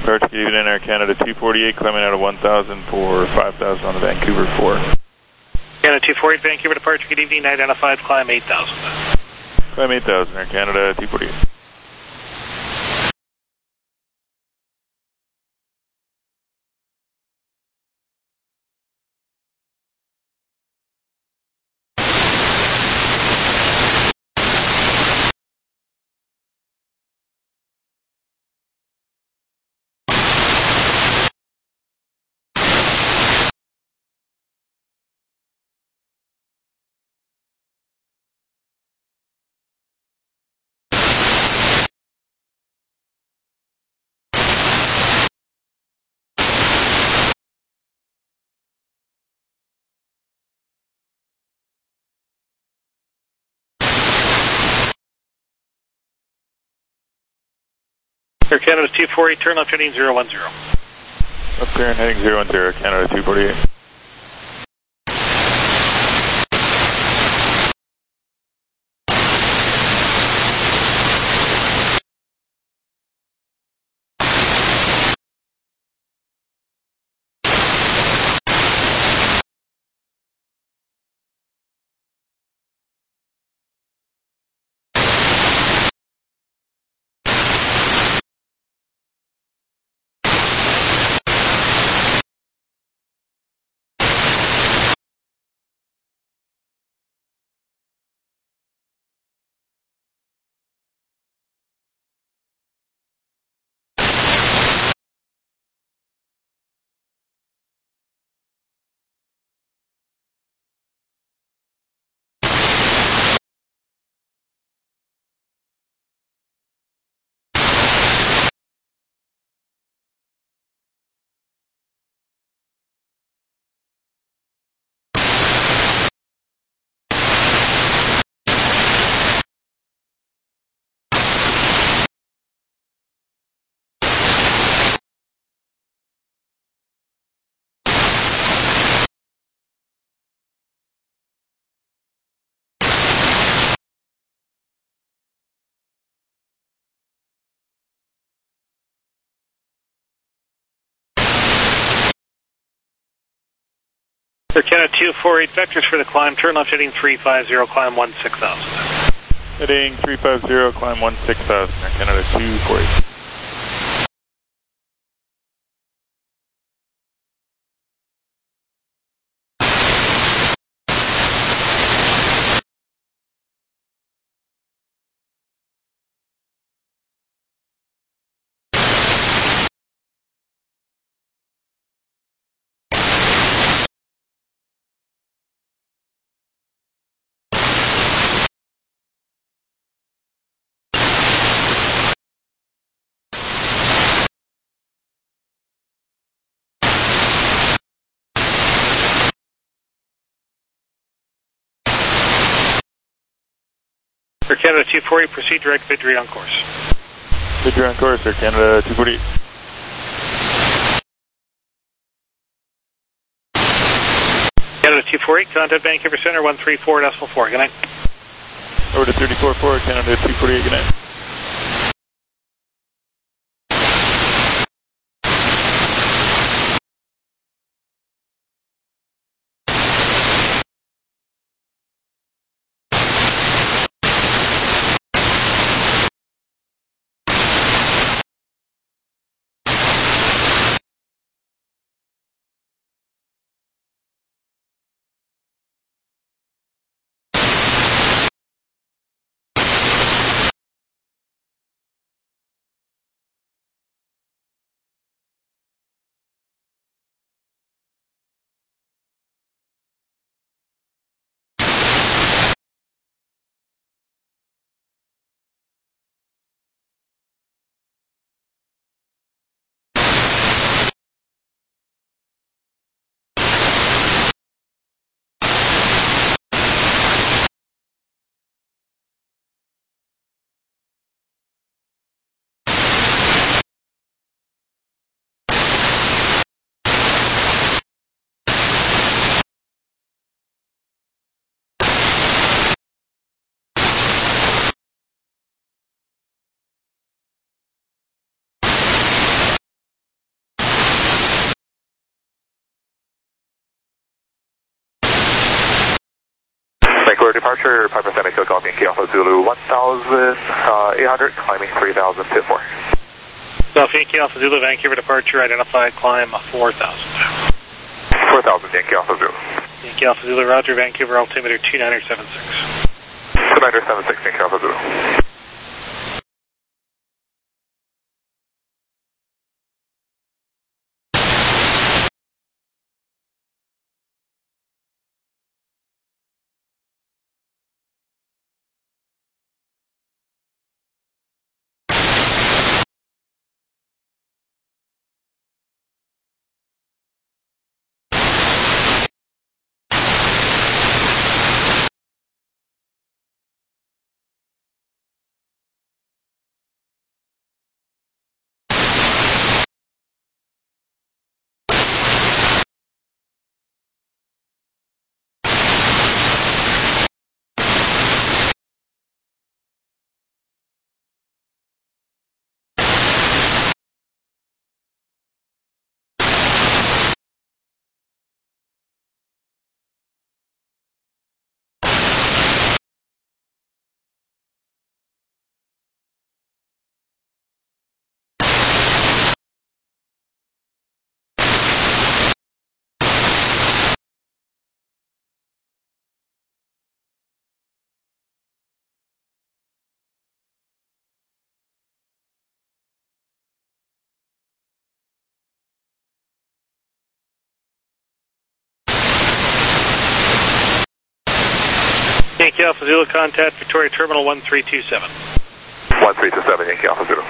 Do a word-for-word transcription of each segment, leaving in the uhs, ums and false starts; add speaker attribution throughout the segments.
Speaker 1: Departure, good evening, Air Canada two forty-eight, climbing out of one thousand for five thousand on the Vancouver four.
Speaker 2: Canada two forty-eight, Vancouver departure, good evening, identified, climb eight thousand.
Speaker 1: Climb eight thousand, Air Canada two forty-eight.
Speaker 2: Air Canada two forty-eight, turn left heading zero one zero.
Speaker 1: Left clear and heading zero one zero, Canada two forty-eight.
Speaker 2: Air Canada two forty-eight, vectors for the climb, turn left heading three five zero, climb one six thousand.
Speaker 1: Heading three five zero, climb one six thousand, Air Canada two forty-eight.
Speaker 2: Air Canada two forty, proceed direct Vidri on course.
Speaker 1: Vidri on course, Air Canada two forty-eight.
Speaker 2: Canada two forty-eight, contact Vancouver Center one three four decimal four, good night.
Speaker 1: Over to thirty-four four, Canada two forty-eight, good night.
Speaker 3: departure, Piper Santa Kill Golf Yankee Alpha Zulu one thousand eight hundred, climbing three thousand, pit four.
Speaker 2: Golf Yankee Alpha Zulu, Vancouver departure, identified climb four thousand.
Speaker 3: four thousand, Yankee Alpha Zulu.
Speaker 2: Yankee Alpha Zulu, Roger, Vancouver, altimeter two nine seven six.
Speaker 3: two nine seven six, Yankee Alpha Zulu.
Speaker 2: Yankee Alpha Zulu, contact Victoria Terminal one three two seven.
Speaker 3: one three two seven, Yankee Alpha Zulu.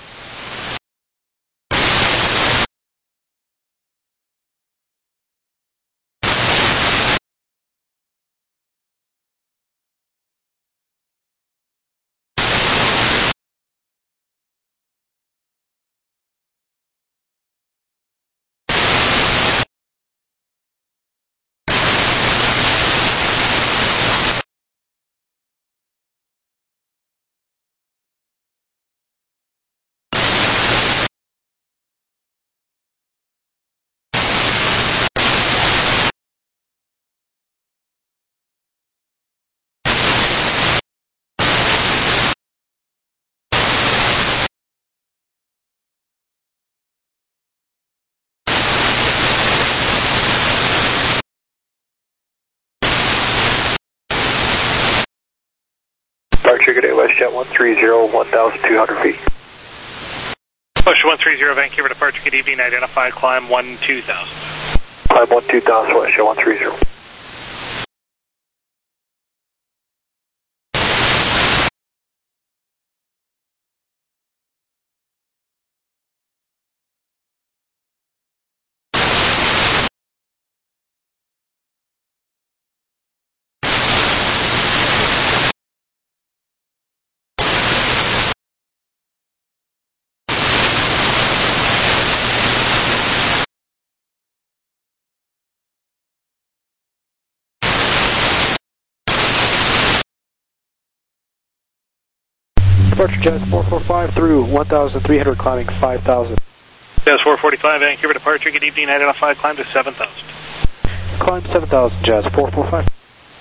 Speaker 3: Departure, good day, WestJet one three zero, one thousand two hundred feet.
Speaker 2: Push one three zero, Vancouver departure, good evening, identified climb one two thousand.
Speaker 3: Climb one two thousand, WestJet one three zero.
Speaker 4: Departure Jazz four four five through one thousand three hundred, climbing five thousand.
Speaker 2: Jazz four forty-five, Vancouver departure, good evening, identified climb to seven thousand.
Speaker 4: Climb seven thousand, Jazz four four five.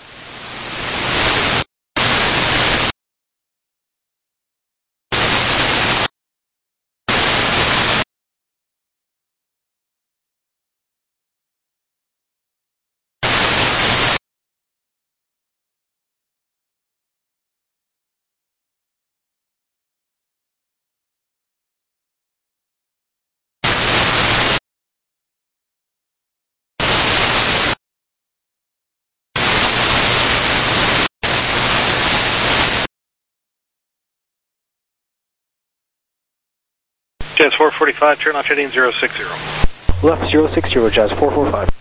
Speaker 2: Jazz four forty-five, turn off heading zero six zero.
Speaker 4: Left zero six zero, Jazz four four five.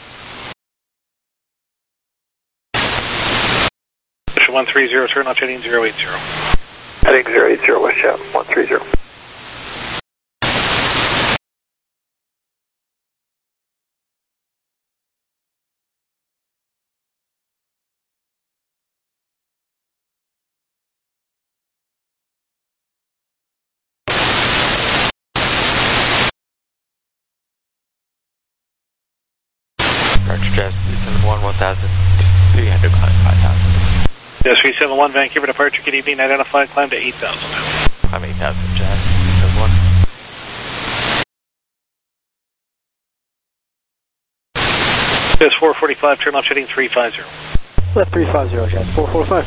Speaker 2: one three zero, turn off heading zero eight zero.
Speaker 3: Heading zero eight zero, WestJet one three zero.
Speaker 5: Departure Jazz two seven one, one thousand three hundred, climb five thousand.
Speaker 2: Jazz three seven one, Vancouver departure, good evening, identified, climb to eight thousand.
Speaker 5: Climb eight thousand, Jazz three seven one.
Speaker 2: Jazz four forty-five, turn left heading three five zero.
Speaker 4: Left three five zero, Jazz four forty-five.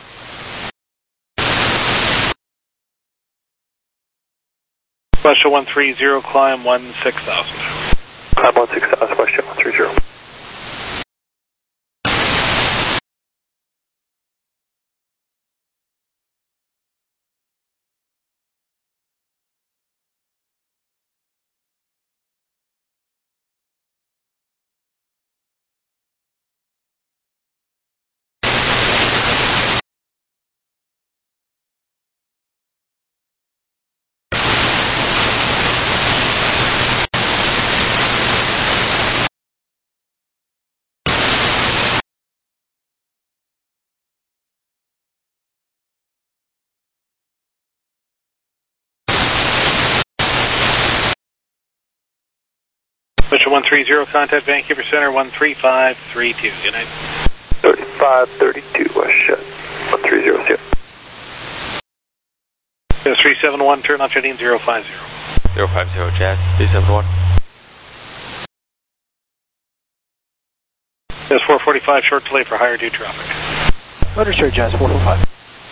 Speaker 2: Russia one three zero, climb one six thousand.
Speaker 3: Climb one six thousand, Russia one three zero.
Speaker 2: Russia one three zero, contact Vancouver Center one three five three two. Good night.
Speaker 3: thirty-five thirty-two, Russia one three zero, zero.
Speaker 2: Jazz three seven one, turn left heading zero five zero.
Speaker 5: zero five zero, Jazz three seven one.
Speaker 2: Jazz four forty-five, short delay for higher due traffic.
Speaker 4: Understood, Jazz four forty-five.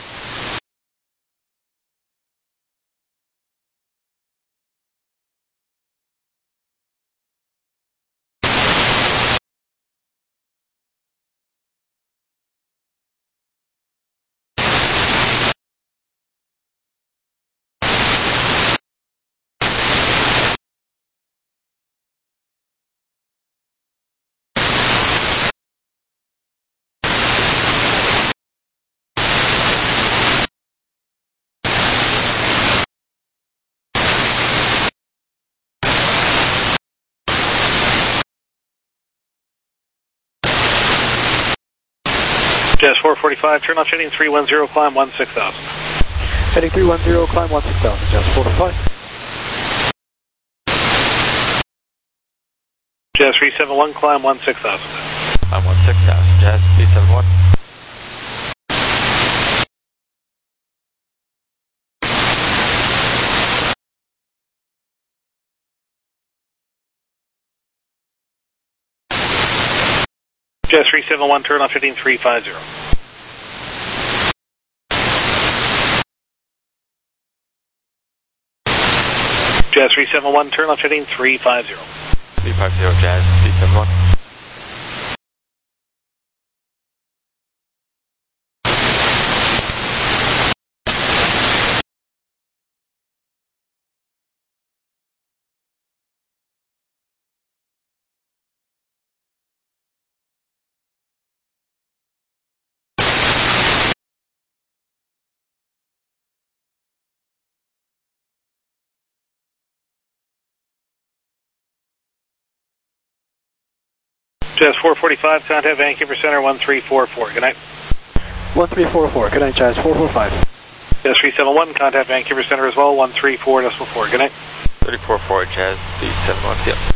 Speaker 2: Jazz four forty-five, turn left heading three one zero, climb one six thousand.
Speaker 4: Heading three one zero, climb one six thousand, Jazz four forty-five.
Speaker 2: Jazz three seven one, climb one six thousand.
Speaker 5: Climb one six thousand, Jazz three seven one.
Speaker 2: Jazz three seven one, turn left heading three five zero. Jazz three seven one, turn left heading three five zero.
Speaker 5: three five zero, Jazz three seven one.
Speaker 2: Jazz four forty-five, contact Vancouver Center one three four four. Good night.
Speaker 4: one three four four. Good night, Jazz four forty-five.
Speaker 2: Jazz three seven one, contact Vancouver Center as well one three four decimal four. Good night.
Speaker 5: thirty four four, Jazz three seven one, yep.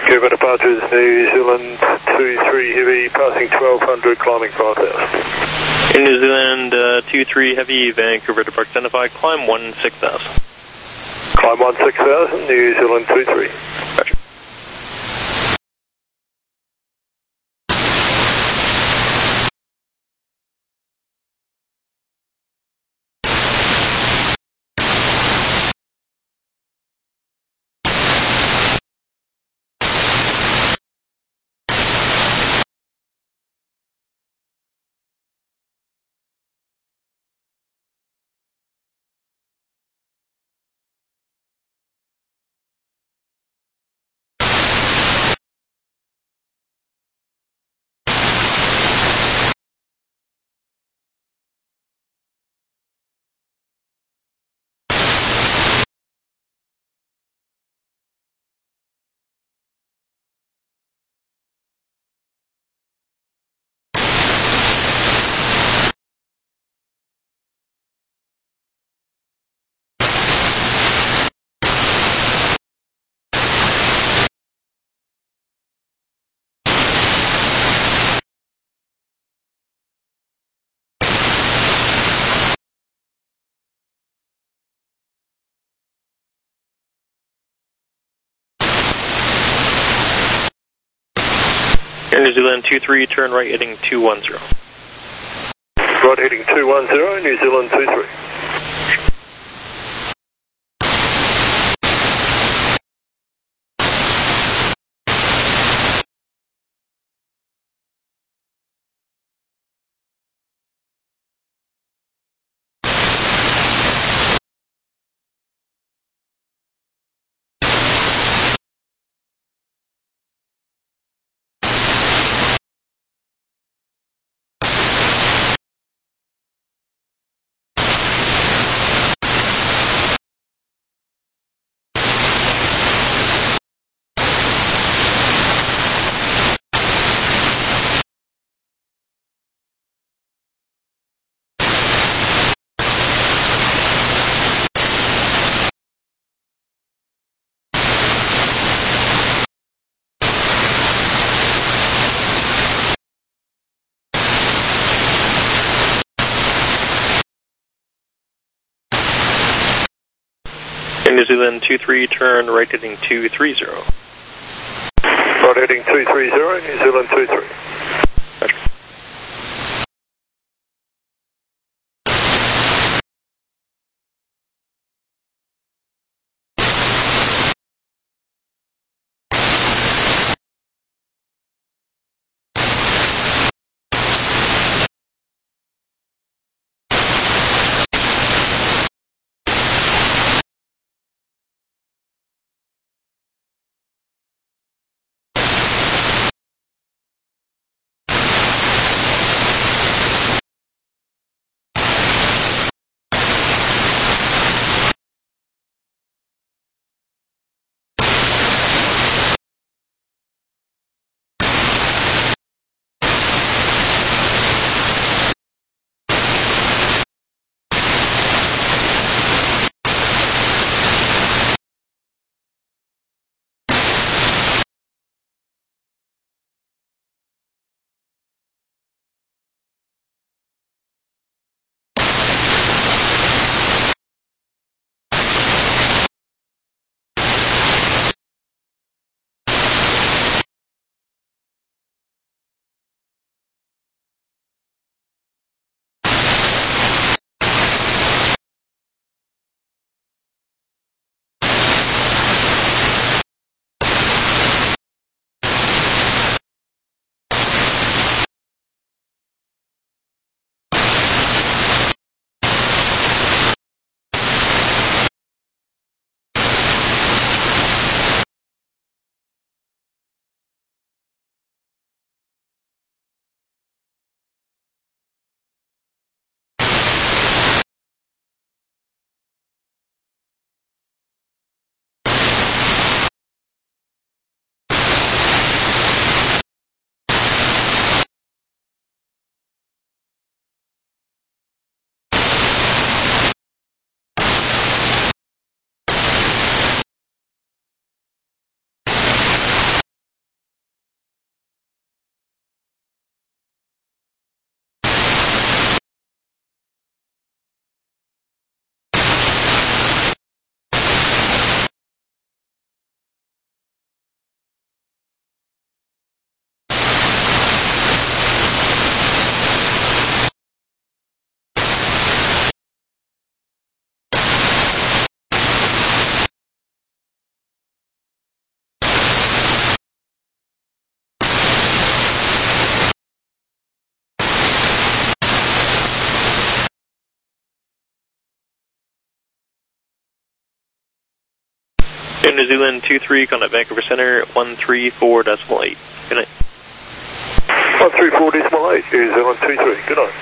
Speaker 6: Vancouver departures New Zealand two three Heavy, passing twelve hundred, climbing five thousand.
Speaker 7: In New Zealand uh, two three Heavy, Vancouver departure identified, climb one six thousand.
Speaker 6: Climb one six thousand, New Zealand two three.
Speaker 7: Roger. Air New Zealand two three, turn right heading two one zero.
Speaker 6: Right heading two one zero, New Zealand two three.
Speaker 7: Air New Zealand two three, turn right heading two three zero.
Speaker 6: Right heading two three zero, New Zealand two three.
Speaker 7: Roger. New Zealand two three, contact Vancouver Center, one three four decimal eight. Good night.
Speaker 6: one three four decimal eight, New Zealand two three, good night.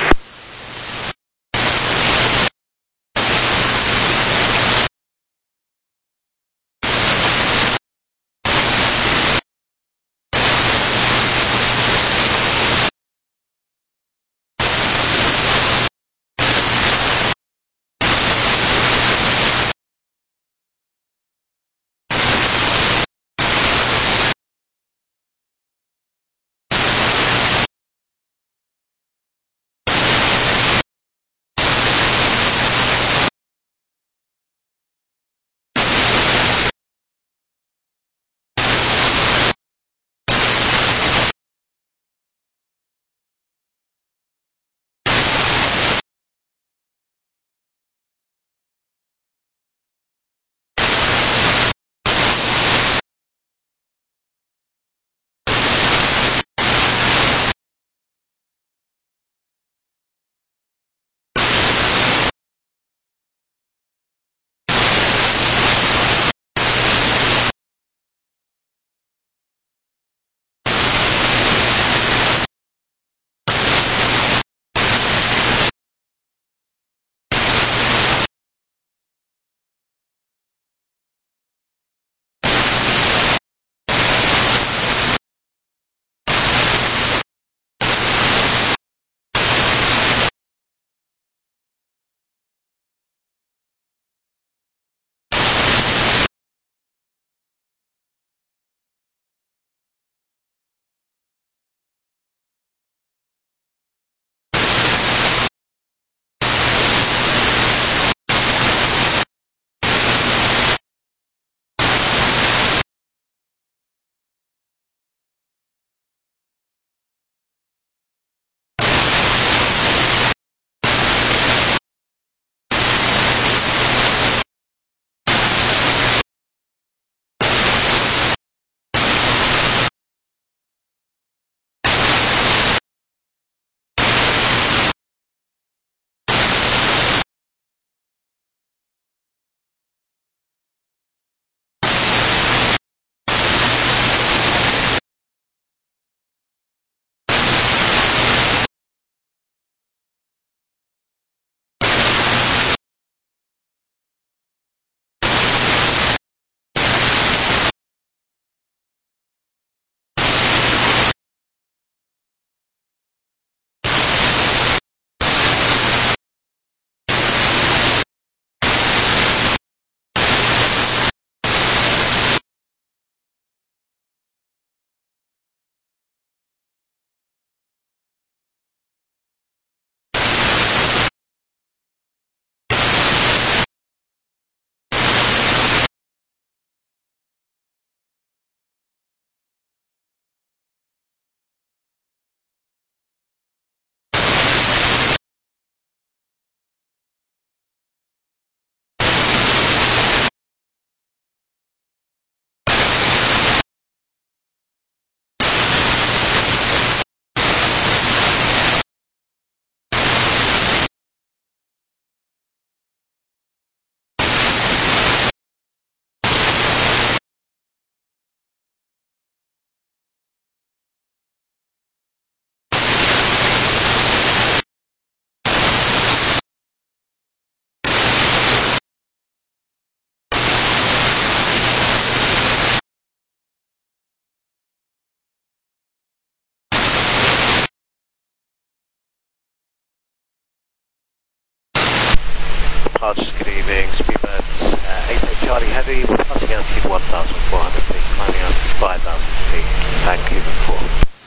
Speaker 8: Departures, good evening, Speedbird uh, eight eight Charlie Heavy, passing altitude one thousand four hundred feet, climbing altitude five thousand feet, Vancouver four.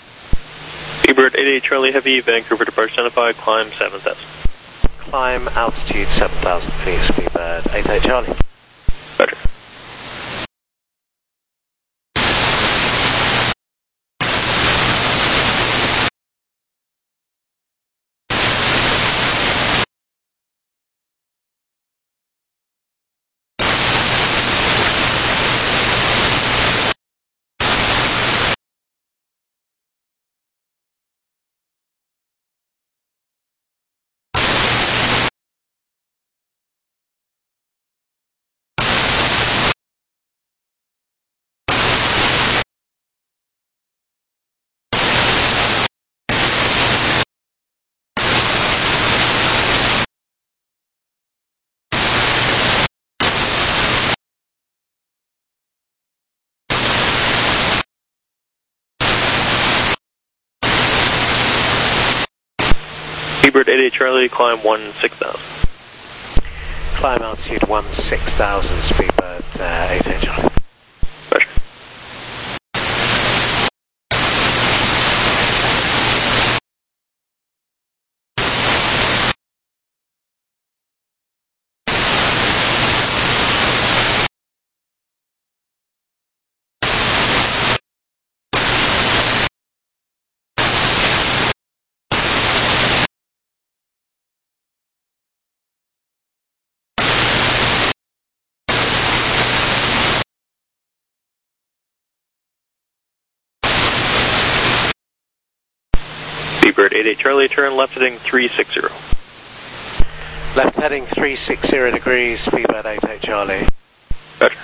Speaker 7: Speedbird eight eight Charlie Heavy, Vancouver departure identified, climb seven thousand.
Speaker 8: Climb altitude seven thousand feet, Speedbird eight eight Charlie.
Speaker 7: Roger. Seabird eight eight Charlie, climb one six thousand.
Speaker 8: Climb altitude one six thousand, Speedbird uh, eight eight Charlie.
Speaker 7: Roger. Seabird eight eight Charlie, turn left heading three sixty.
Speaker 8: Left heading three sixty degrees, Speedbird eight eight Charlie.
Speaker 7: Roger.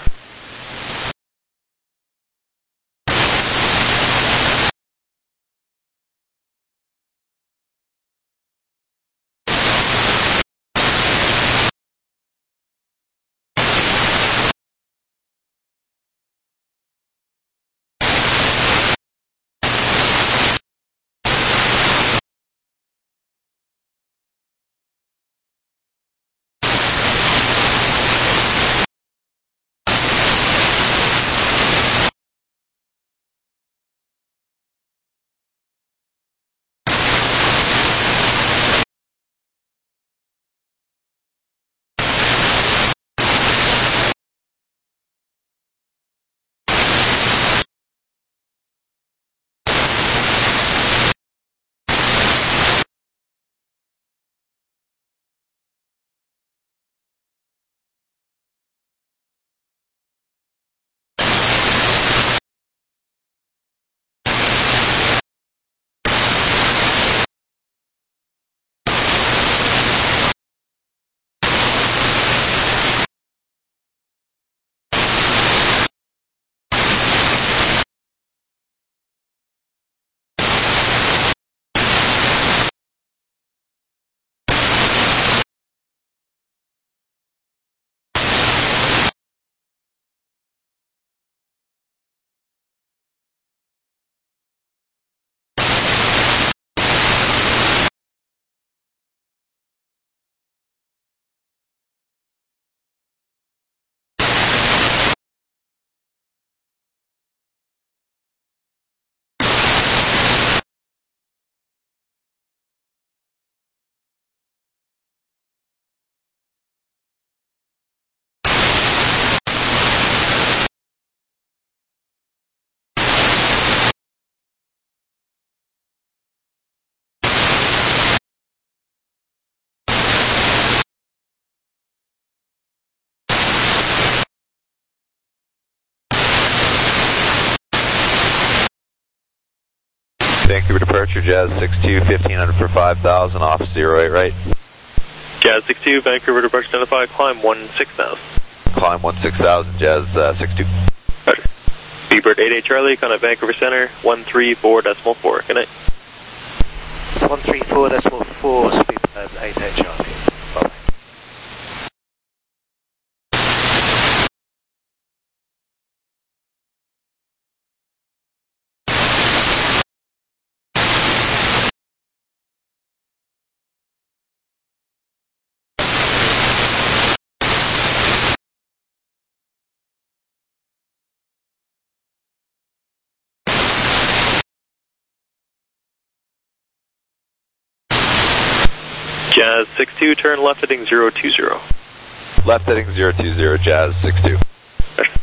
Speaker 9: Vancouver departure, Jazz six two, fifteen hundred for five thousand, off zero eight right.
Speaker 7: Jazz six two, Vancouver departure identified, climb one six thousand.
Speaker 9: Climb one six thousand, Jazz uh, six two.
Speaker 7: Roger. Seabird eight eight Charlie, contact Vancouver Center, one three four decimal four. Good night.
Speaker 8: one three four decimal four, Speedbird eight eight Charlie. Bye-bye.
Speaker 7: Jazz six two, turn left heading zero two zero.
Speaker 9: Left heading zero two zero, Jazz six two.
Speaker 7: Roger.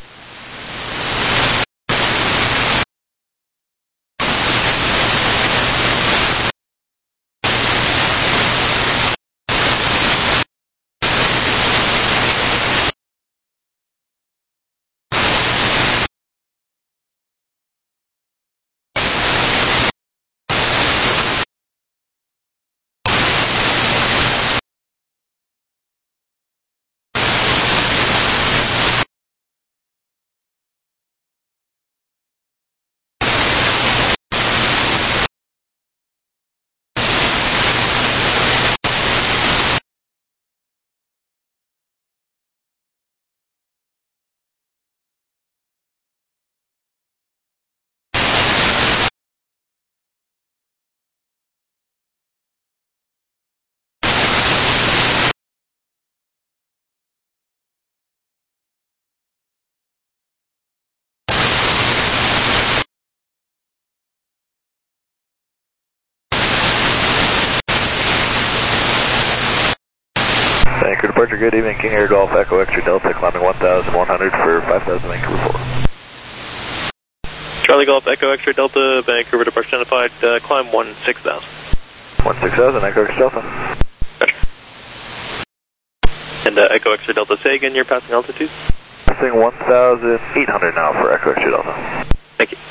Speaker 3: Vancouver departure, good evening, King Air Golf Echo X-ray Delta, climbing one thousand one hundred for five thousand Vancouver four.
Speaker 7: Charlie Golf Echo X-ray Delta, Vancouver departure identified, uh, climb one six thousand.
Speaker 3: one six thousand, Echo X-ray Delta.
Speaker 7: Roger. And uh, Echo X-ray Delta, say again your passing altitude?
Speaker 3: Passing one thousand eight hundred now for Echo X-ray Delta.
Speaker 7: Thank you.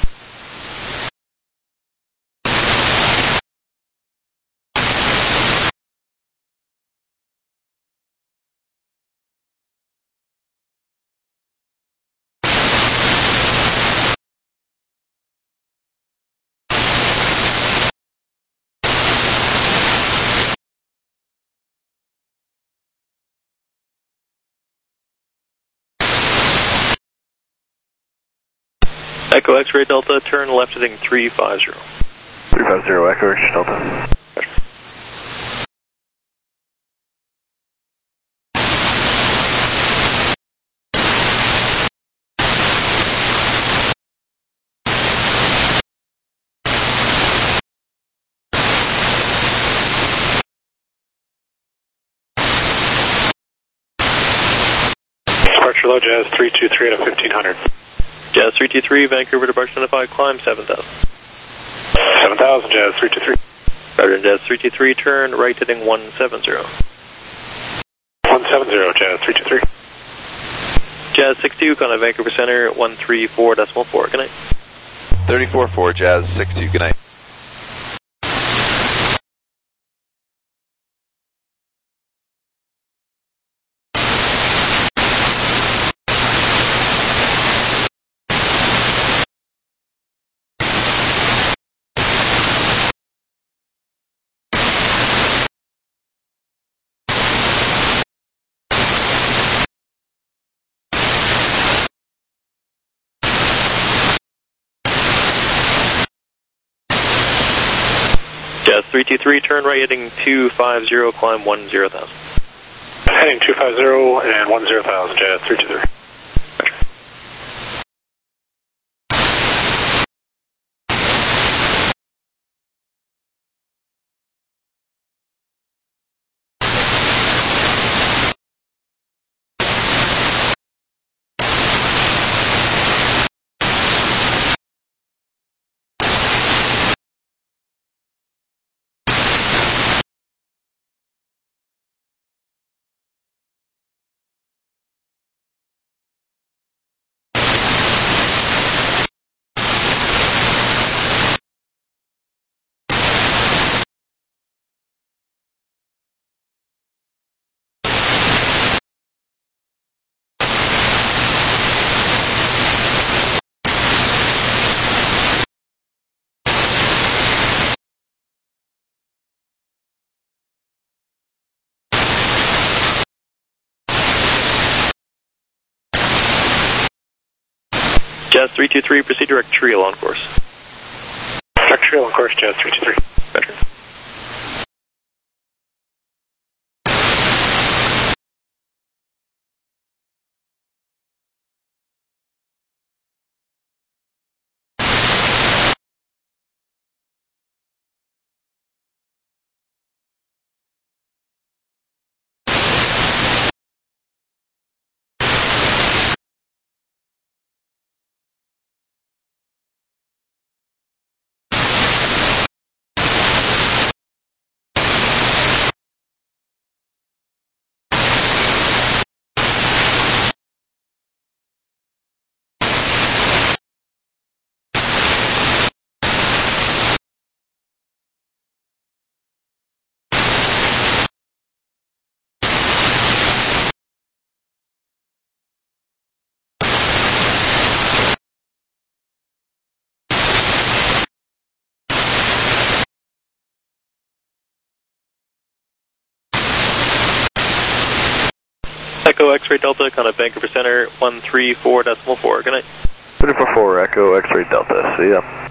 Speaker 7: Echo X-ray Delta, turn left heading three five zero.
Speaker 3: three five zero, Echo X-ray Delta.
Speaker 2: Departure low, Jazz three two three at fifteen hundred.
Speaker 7: Jazz three two three, Vancouver departure identified, climb seven thousand.
Speaker 2: seven thousand, Jazz three two three.
Speaker 7: Roger, Jazz three two three, turn right heading one seven zero.
Speaker 2: one seven zero, Jazz three two three.
Speaker 7: Jazz six two, Contact Vancouver Center, one three four decimal four, good night.
Speaker 9: thirty-four four, Jazz six two, good night.
Speaker 7: Jazz three two three, turn right heading two five zero, climb one zero thousand.
Speaker 2: Heading two five zero and one zero thousand, Jazz three two three.
Speaker 7: Jazz three two three, proceed direct trail on course.
Speaker 2: Direct trail on course, Jazz three two three.
Speaker 7: Roger. Echo X-ray Delta, Contact Vancouver Center, one three four decimal four, good night.
Speaker 3: three four four, Echo X-ray Delta, see ya.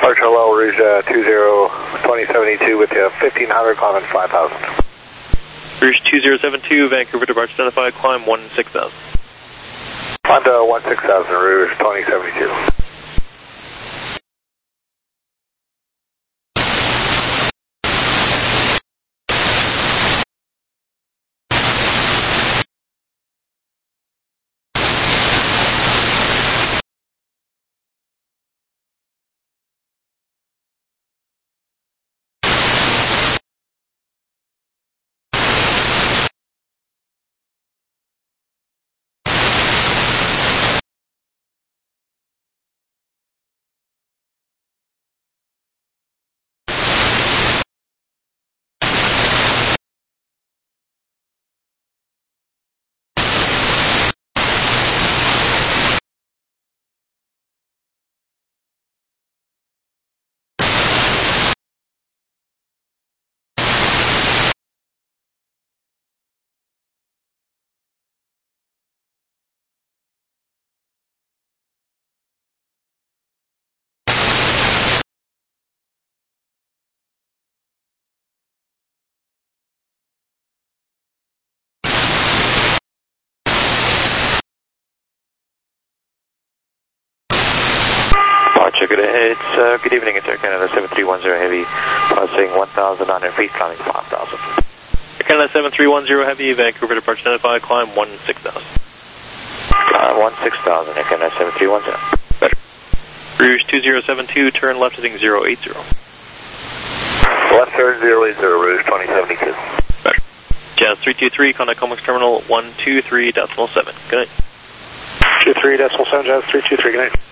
Speaker 6: Departure hello, Rouge uh, two zero, twenty seventy-two with you, fifteen hundred, climbing five thousand.
Speaker 7: Rouge two zero seven two, Vancouver departure identified, climb one six thousand.
Speaker 6: Honda one six thousand, Rouge twenty seventy-two.
Speaker 10: Departure, good, it's, uh, good evening, it's Air Canada seven three one zero Heavy, passing one thousand nine hundred feet, climbing five thousand.
Speaker 7: Air Canada seven three one zero Heavy, Vancouver departure identified, climb one six thousand.
Speaker 10: Climb one six thousand, Air Canada seven three one zero.
Speaker 7: Better. Rouge two zero seven two, turn left heading zero eight zero.
Speaker 6: Left turn zero eight zero, Rouge twenty seventy-two.
Speaker 7: Better. Jazz three two three, contact Comex terminal one two three decimal seven. Good night.
Speaker 4: two three decimal seven, Jazz three two three, good night.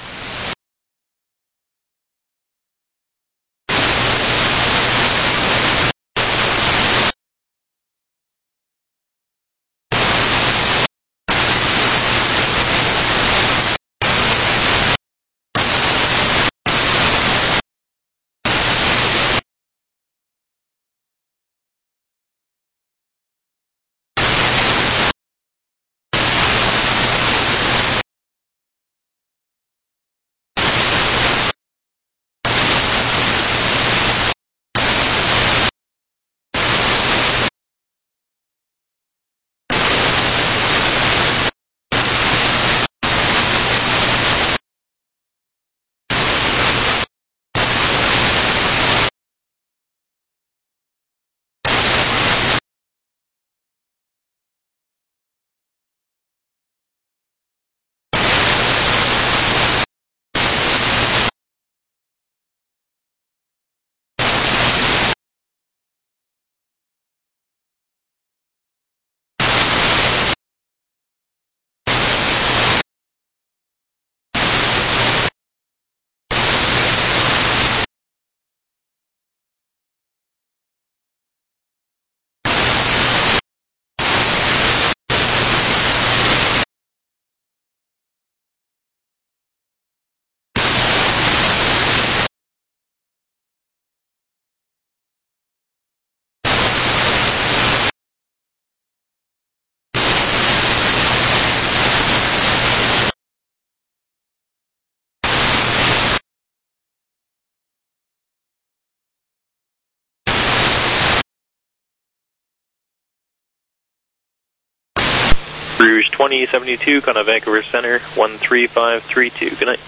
Speaker 7: Rouge twenty seventy-two, contact Vancouver Center one three five three two. Good night.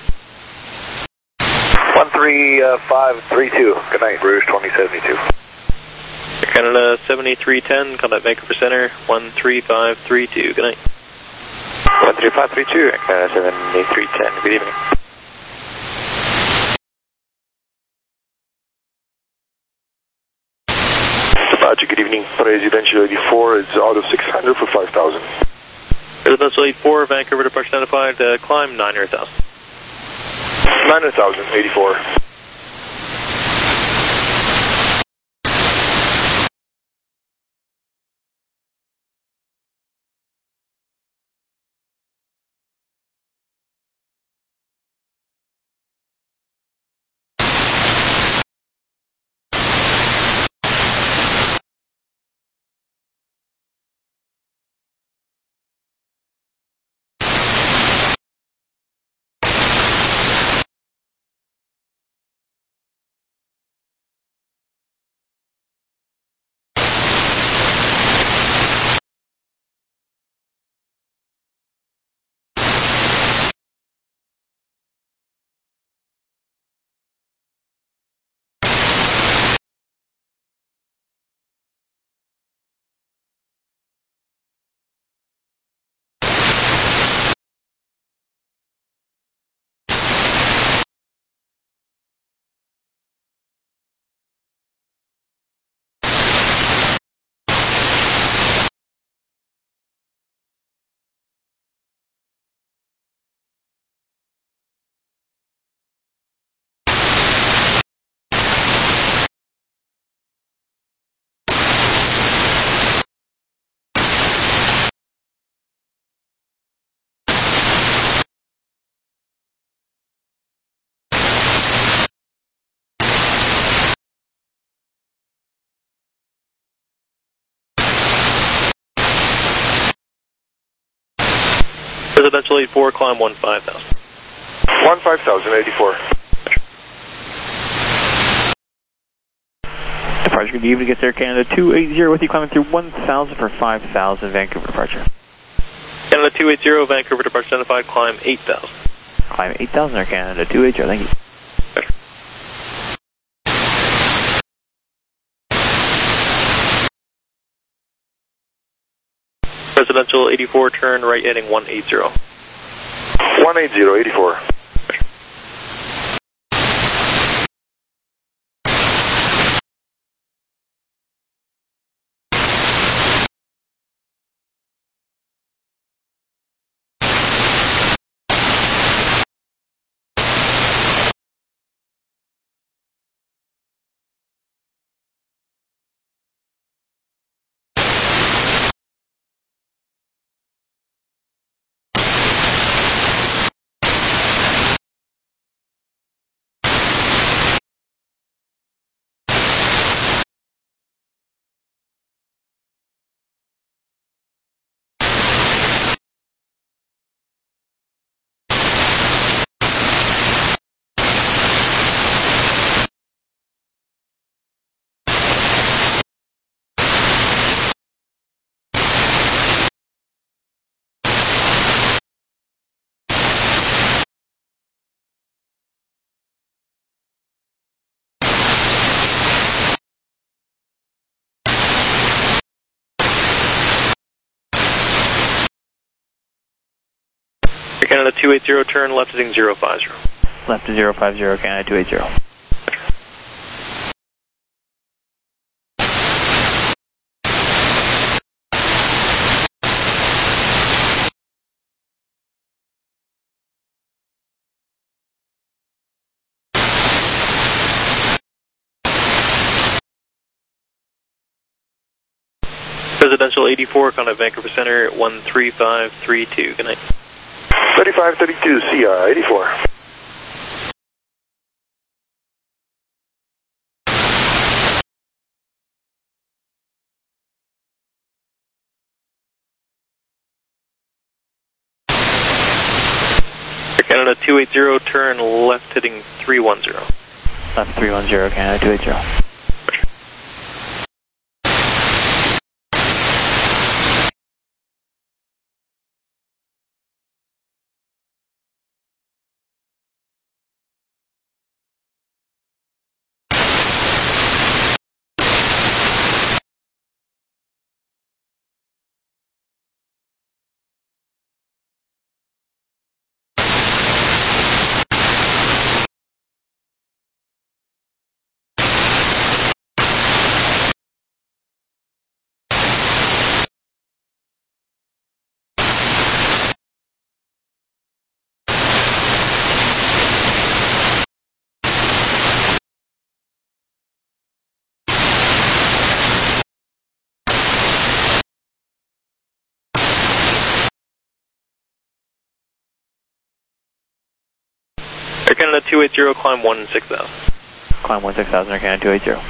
Speaker 6: one three five three two, good night, Rouge twenty seventy-two.
Speaker 7: Air Canada seventy-three ten, contact Vancouver Center one three five three two. Good night.
Speaker 10: one three five three two, Air Canada seventy-three ten, good evening.
Speaker 6: Departure, good evening, Presidential eighty-four is out of six hundred for five thousand.
Speaker 7: Presidential eighty-four, Vancouver departure identified, uh, climb nine hundred thousand.
Speaker 6: nine hundred thousand, eighty-four.
Speaker 7: Residential eighty-four, climb one five thousand.
Speaker 3: one five thousand, eighty-four.
Speaker 11: Departure, good evening, it's Air Canada two eighty with you, climbing through one thousand for five thousand, Vancouver departure.
Speaker 7: Canada two eighty, Vancouver departure identified, climb eight thousand.
Speaker 11: Climb eight thousand, Air Canada two eighty, thank you.
Speaker 7: Residential eighty-four, turn right heading one eighty.
Speaker 3: one eighty, eighty-four.
Speaker 7: Canada two eighty, turn left heading zero five zero.
Speaker 11: Left to zero five zero, Canada two eighty.
Speaker 7: Residential eighty-four, contact Vancouver Center one three five three two. Good night.
Speaker 3: thirty-five thirty-two, C R eighty-four.
Speaker 7: Canada two eighty, turn left heading three one zero.
Speaker 11: Left three one zero, Canada two eighty.
Speaker 7: Air Canada two eighty, climb one six thousand.
Speaker 11: Climb one six thousand, Air Canada two eighty.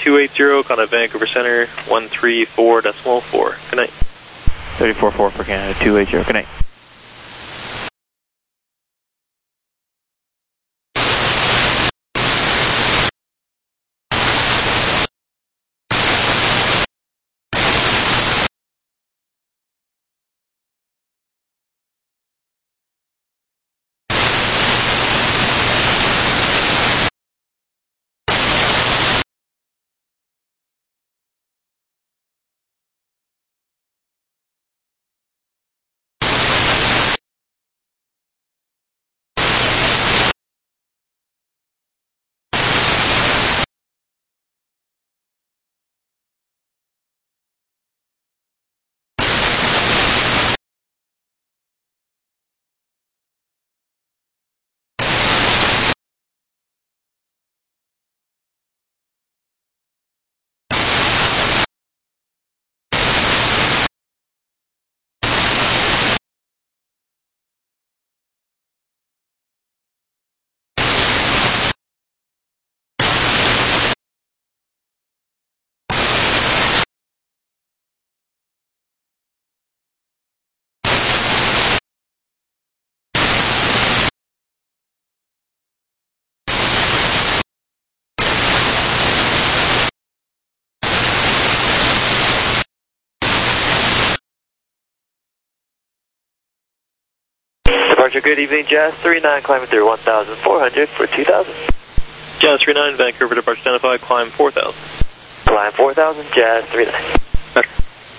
Speaker 7: two eighty, Canada Vancouver Center, one three four decimal four. Good night.
Speaker 11: thirty-four four for Canada two eighty. Good night.
Speaker 10: Departure, good evening, Jazz three nine, climbing through one thousand four hundred for two thousand.
Speaker 7: Jazz three nine, Vancouver departure identified, climb four thousand.
Speaker 10: Climb four thousand, Jazz three nine.
Speaker 7: Better.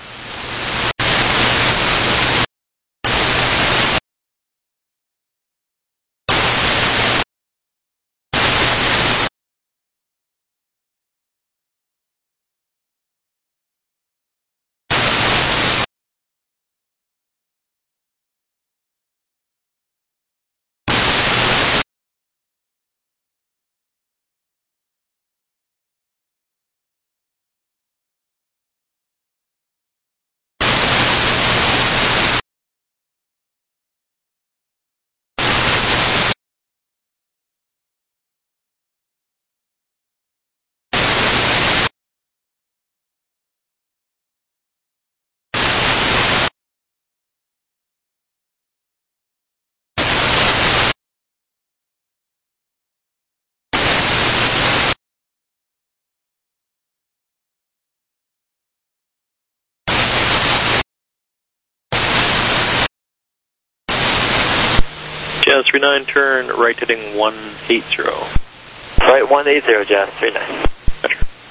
Speaker 7: Jazz three nine, turn right heading one eighty.
Speaker 10: Right one eighty, Jazz three nine.
Speaker 7: Better.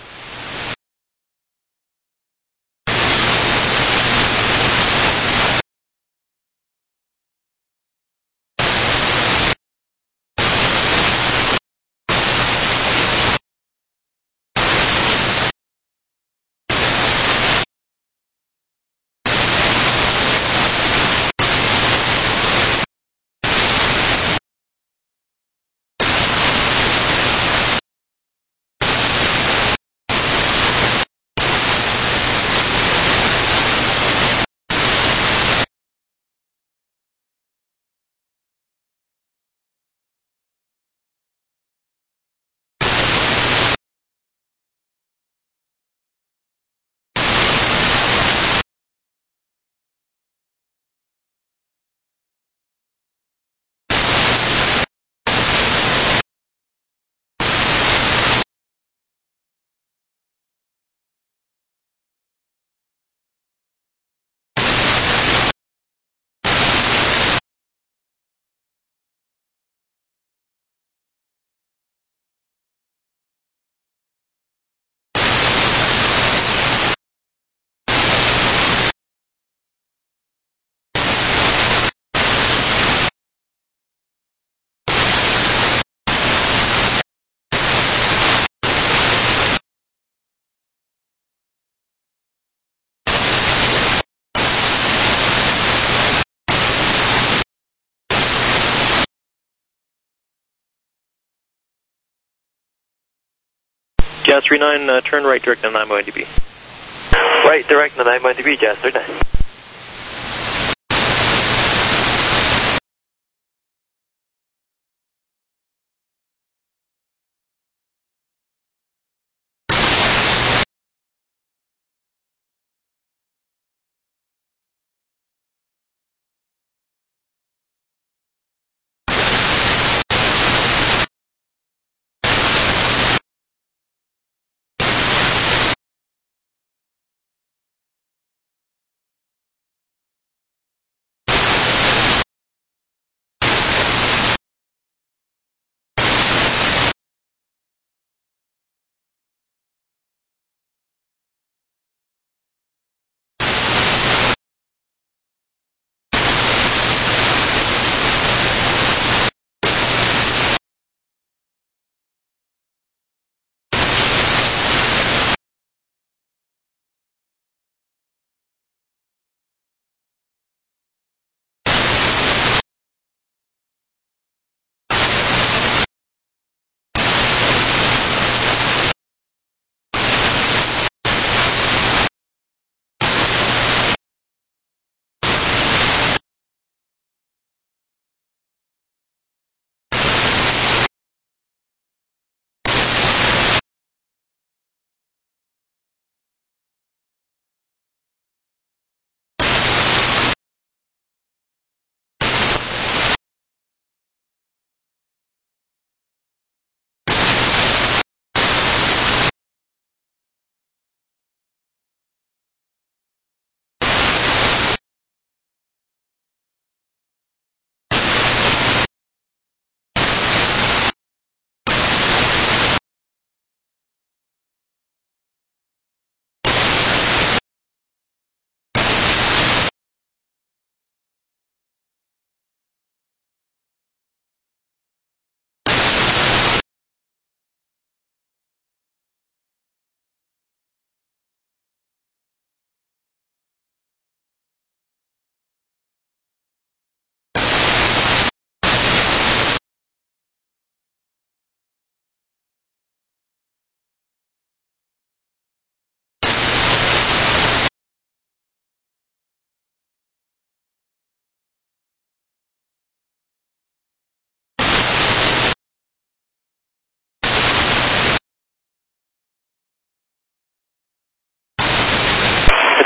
Speaker 7: Jazz three nine, uh, turn right direct on nine one D B.
Speaker 10: Right direct on nine one D B, Jazz three nine.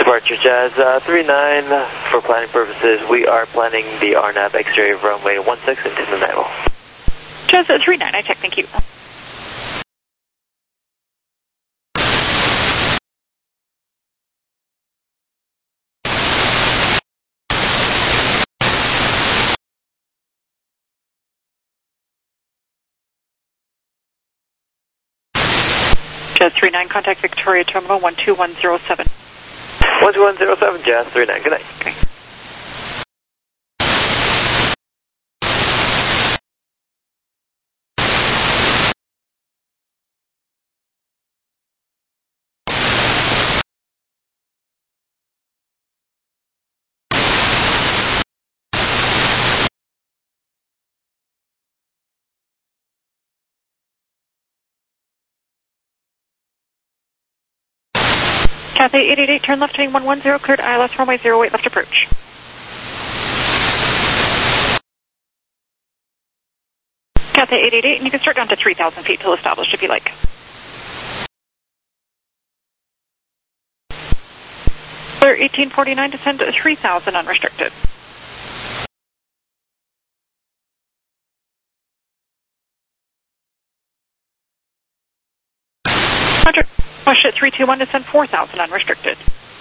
Speaker 10: Departure Jazz uh, three nine, for planning purposes, we are planning the R NAV X-ray of runway one six into the night wall.
Speaker 12: Jazz uh, three nine, I check, thank you. Jazz three nine, contact Victoria Terminal one two one zero seven.
Speaker 10: one two one zero seven, Jazz three nine, good night.
Speaker 12: Okay. Cathay eight eight eight, turn left heading one one zero, cleared I L S runway zero eight, left approach. Cathay eight eight eight, and you can start down to three thousand feet till established if you like. Clear eighteen forty-nine, descend to three thousand unrestricted. Roger. Push at three two one, descend four thousand unrestricted.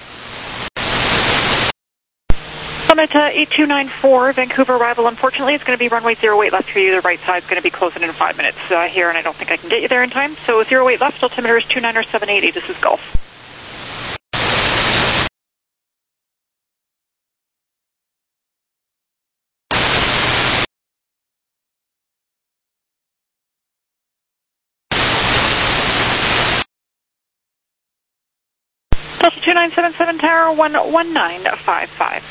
Speaker 12: Summit uh, eight two nine four, Vancouver arrival. Unfortunately, it's going to be runway zero eight left for you. The right side is going to be closing in five minutes uh, here, and I don't think I can get you there in time. So zero eight left, altimeter is two niner seven eighty. This is Gulf. Delta two nine seven seven, tower one one nine five five.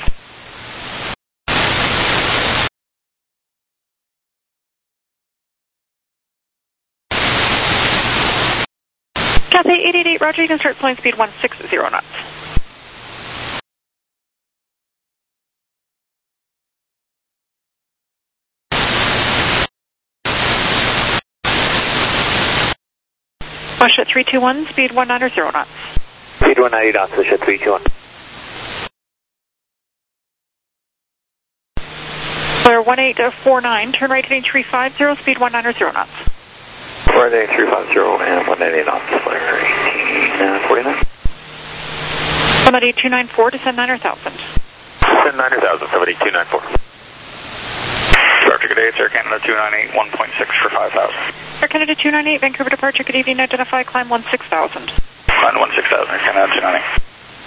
Speaker 12: Cathay eight eight eight, roger, you can start flying speed one six zero knots. Push at three two one, speed one niner zero knots.
Speaker 10: Speed one ninety knots, push at three two one.
Speaker 12: Clear one eight four nine, turn right heading three five zero, speed one niner zero knots.
Speaker 10: Right heading three five zero and one ninety knots, flare eighteen forty-nine.
Speaker 12: Summit eight two nine four, descend niner thousand.
Speaker 3: Descend niner thousand, Summit eight two nine four. Departure, good day, it's Air Canada two nine eight, one point six for five thousand.
Speaker 12: Air Canada two nine eight, Vancouver departure, good evening, identify, climb one six thousand.
Speaker 3: Climb one six thousand, Air Canada two nine eight.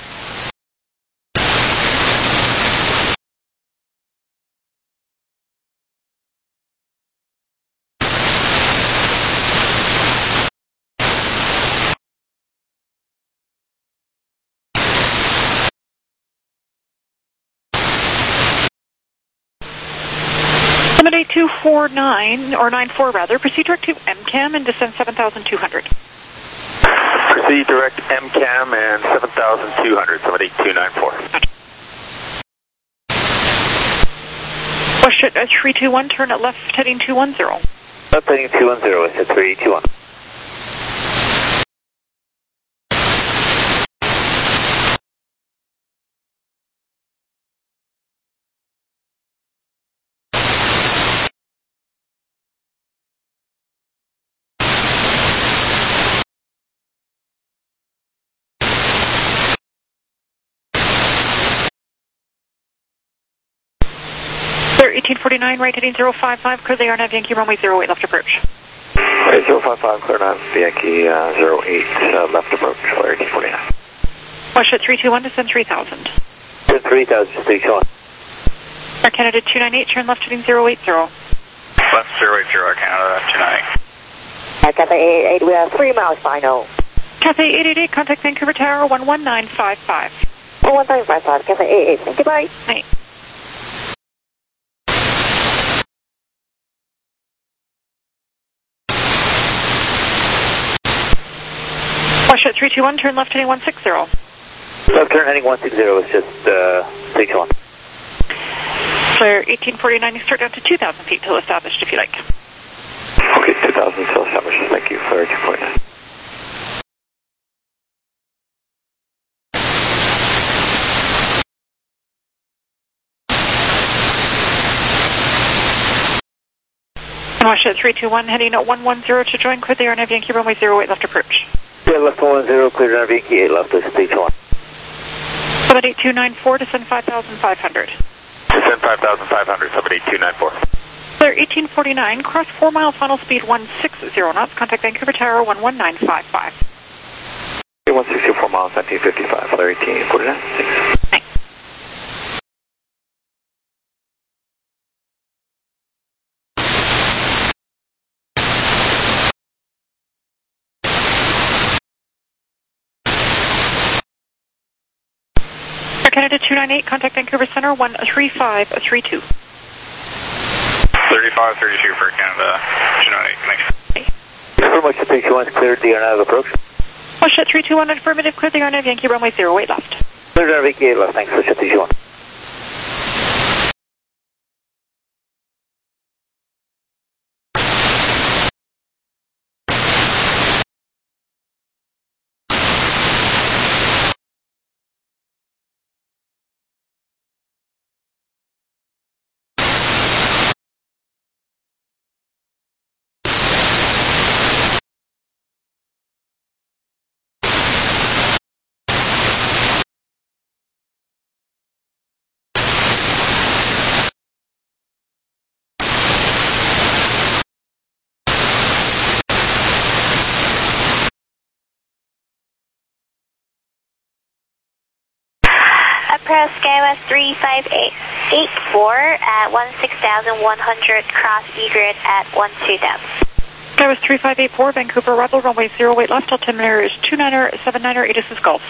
Speaker 12: Summit eight two four nine, or nine four rather, proceed direct to M CAM and descend seven thousand two hundred.
Speaker 3: Proceed direct M CAM and seven thousand two hundred, Summit eight two nine four.
Speaker 12: Push at three two one, turn at left heading two one zero.
Speaker 10: Left heading two one zero, it's at three two one.
Speaker 12: eighteen forty-nine, right heading zero five five, clear the R NAV Yankee runway zero eight, left approach.
Speaker 10: Right, zero five five, clear nine, Yankee uh, zero eight, uh, left approach, clear eighteen forty-nine.
Speaker 12: Push at three two one, descend three thousand.
Speaker 10: Descend three thousand, three two one.
Speaker 12: Air Canada two nine eight, turn left heading zero eight zero.
Speaker 3: Left zero eight zero, Air Canada two nine eight.
Speaker 13: Air Cathay eight eight eight, we are three miles final.
Speaker 12: Cathay eight eight eight, contact Vancouver Tower one one nine five five.
Speaker 13: one one nine five five, Cathay eight eight, thank you, bye.
Speaker 12: Night. Push at three two one, turn left heading one six zero.
Speaker 10: Left turn heading one six zero is just uh, three two one.
Speaker 12: Clear eighteen forty-nine, you start down to two thousand feet till established if you like.
Speaker 10: Okay, two thousand till established, thank you, clear eighteen forty-nine.
Speaker 12: Wash at three two one, heading at one one zero to join, clear the R N A V Yankee runway zero eight left approach.
Speaker 10: Yeah, left one one zero, clear R N A V Yankee eight left, this is three two one.
Speaker 12: Summit eight two nine four, descend five thousand five hundred.
Speaker 3: Descend five thousand five hundred, Summit eight two nine four.
Speaker 12: Clear eighteen forty-nine, cross four mile, final speed one sixty knots, contact Vancouver Tower one one nine five five.
Speaker 10: one sixty-four miles, nineteen fifty-five, clear eighteen forty-nine, thanks.
Speaker 12: Thanks. Canada two nine eight, contact Vancouver Center one three five three two.
Speaker 3: thirty-five thirty-two for Canada two nine eight, thanks.
Speaker 10: Thanks very much, the three two one is cleared, the R N A V approach.
Speaker 12: Wash at three two one, affirmative, clear the R N A V Yankee runway zero eight left.
Speaker 10: Clear R N A V Yankee eight left, thanks, Wash at three two one.
Speaker 14: Approach Gamma three five eight eight four at one six thousand one hundred, cross egret at one two thousand.
Speaker 12: That was three five eight four, Vancouver arrival, runway zero eight left, altimeter is two niner seven niner, A D S is Golf.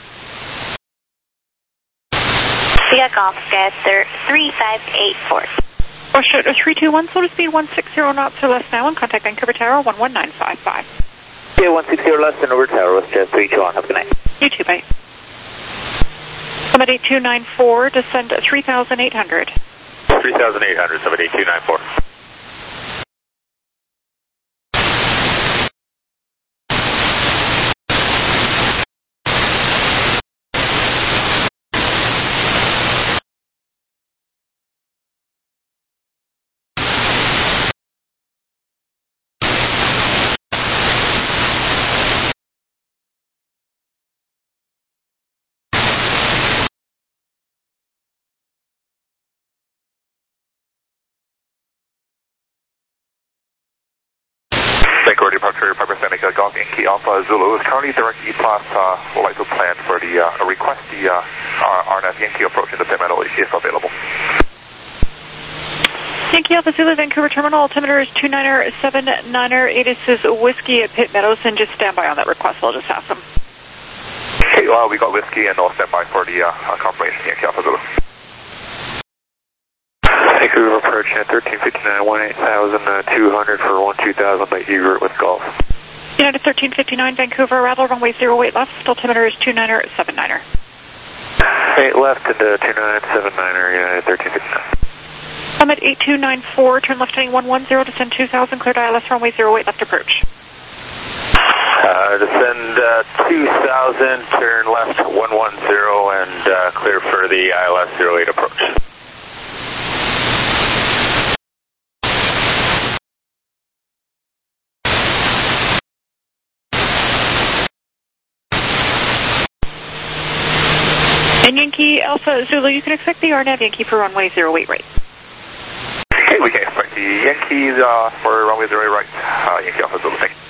Speaker 14: Via Golf, guys, they're three five eight four.
Speaker 12: Rush at three two one, slow to speed one sixty knots or less now, and contact Vancouver Tower one one nine five five.
Speaker 10: Yeah, one sixty or less, and over Tower, West Jet three two one, have a good night.
Speaker 12: You too, bye. Summit eight two nine four, descend three thousand eight hundred.
Speaker 3: three thousand eight hundred, Summit eight two nine four. Vancouver departure, Piper Seneca, Golf Yankee Alpha Zulu is currently direct E-Plus, uh, would like to plan for the, uh, request the, uh, R N A V Yankee approach in the San Manuel if available.
Speaker 12: Yankee Alpha Zulu, Vancouver Terminal, altimeter is two niner seven niner, A D S is Whiskey at Pitt Meadows, and just stand by on that request, I'll just ask them.
Speaker 3: Okay, well, we got Whiskey and I'll stand by for the, uh, confirmation, Yankee Alpha Zulu.
Speaker 6: Vancouver approach at thirteen fifty-nine, one eight thousand two hundred for one two thousand by Egret with Golf.
Speaker 12: United thirteen fifty-nine, Vancouver arrival, runway zero eight left, altimeter is two niner seven niner.
Speaker 6: eight left into two nine seven niner, United thirteen fifty-nine.
Speaker 12: Summit eight two nine four, turn left heading one one zero, descend two thousand, clear I L S runway zero eight left approach.
Speaker 3: Uh, descend uh, two thousand, turn left one one zero, and uh, clear for the I L S zero eight approach.
Speaker 12: And Yankee Alpha Zulu, you can expect the R N A V Yankee for runway zero eight right.
Speaker 3: Okay, we can expect the Yankees uh, for runway zero eight right, uh, Yankee Alpha Zulu, thank you.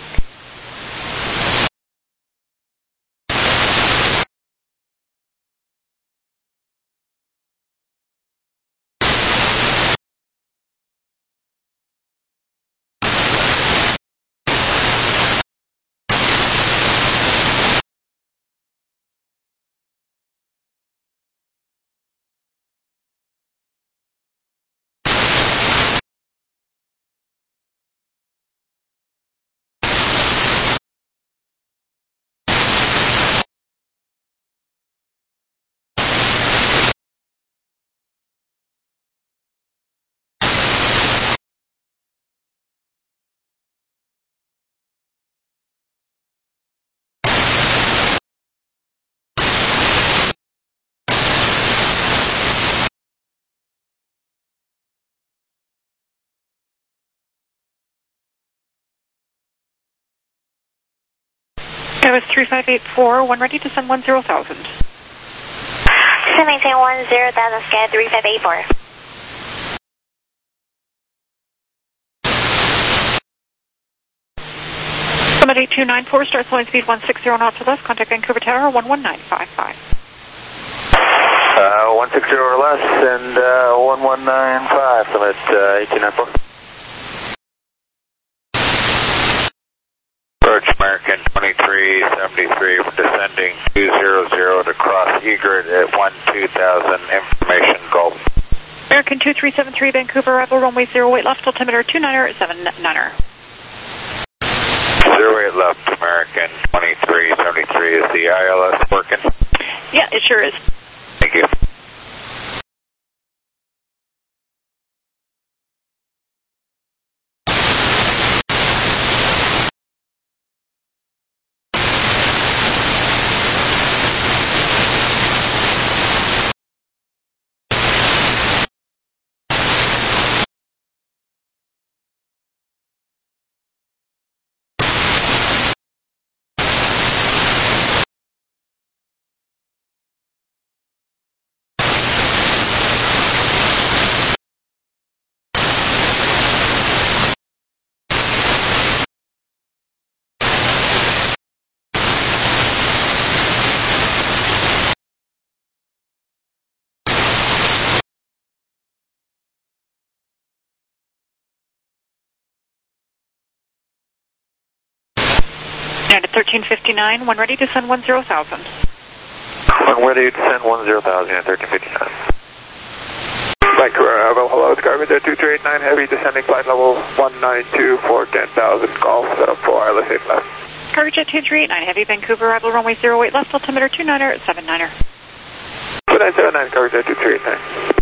Speaker 12: That was three five eight four, one ready to send one zero thousand.
Speaker 14: So maintain one zero thousand, sky three five eight four.
Speaker 12: Summit eight two nine four, start flying speed one six zero knots or less, contact Vancouver Tower one one nine five five.
Speaker 15: Uh, one six zero or less, and uh, one one nine five, Summit uh, eight two nine four.
Speaker 9: Approach American twenty-three seventy-three, descending two zero zero to cross Egret at one two thousand, information Gulf.
Speaker 12: American two three seven three, Vancouver, arrival runway zero eight left, altimeter two niner seven niner.
Speaker 9: Zero eight left, American twenty-three seventy-three, is the I L S working?
Speaker 12: Yeah, it sure is.
Speaker 9: Thank you.
Speaker 12: United thirteen fifty-nine, one ready to send one zero thousand.
Speaker 15: One ready to send one zero thousand, United thirteen fifty-nine.
Speaker 6: Vancouver, arrival, hello, it's Garmin two three eight nine, heavy, descending flight level one nine two for ten thousand, Golf, setup for wireless eight left.
Speaker 12: Cargojet two three eight nine, heavy, Vancouver, arrival runway zero eight left, altimeter two niner seven niner.
Speaker 6: two nine seven nine, Cargojet two three eight nine.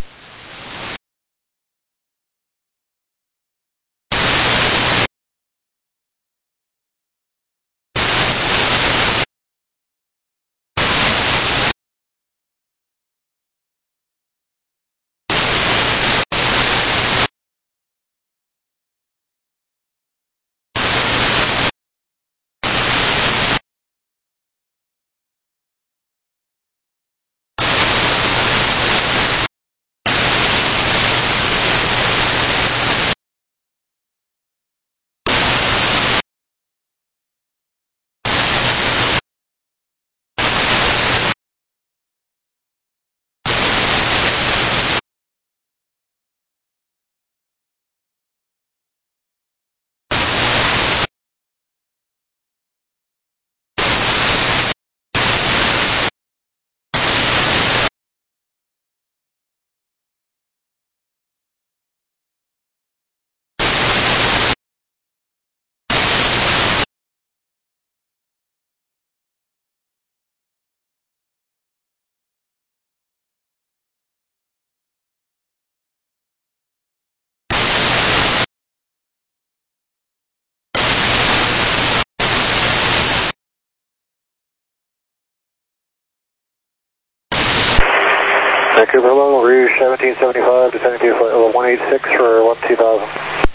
Speaker 15: Vancouver, hello, Rouge seventeen seventy-five, descending to flight level one eight six for one two thousand.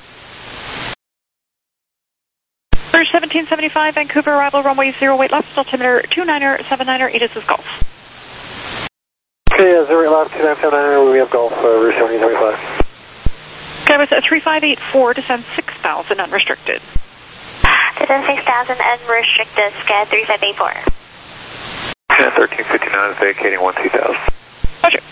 Speaker 12: Rouge seventeen seventy-five, Vancouver, arrival runway zero eight left, altimeter two niner seven niner, Edis is Golf.
Speaker 15: Okay, uh, zero eight left, two nine seven niner, we have Golf, uh, Rouge seventeen seventy-five.
Speaker 12: Okay, was at three five eight four, descend six thousand, unrestricted.
Speaker 14: Descend six thousand, unrestricted, sky three five eight four.
Speaker 15: thirteen fifty-nine, vacating one two thousand.
Speaker 12: Roger.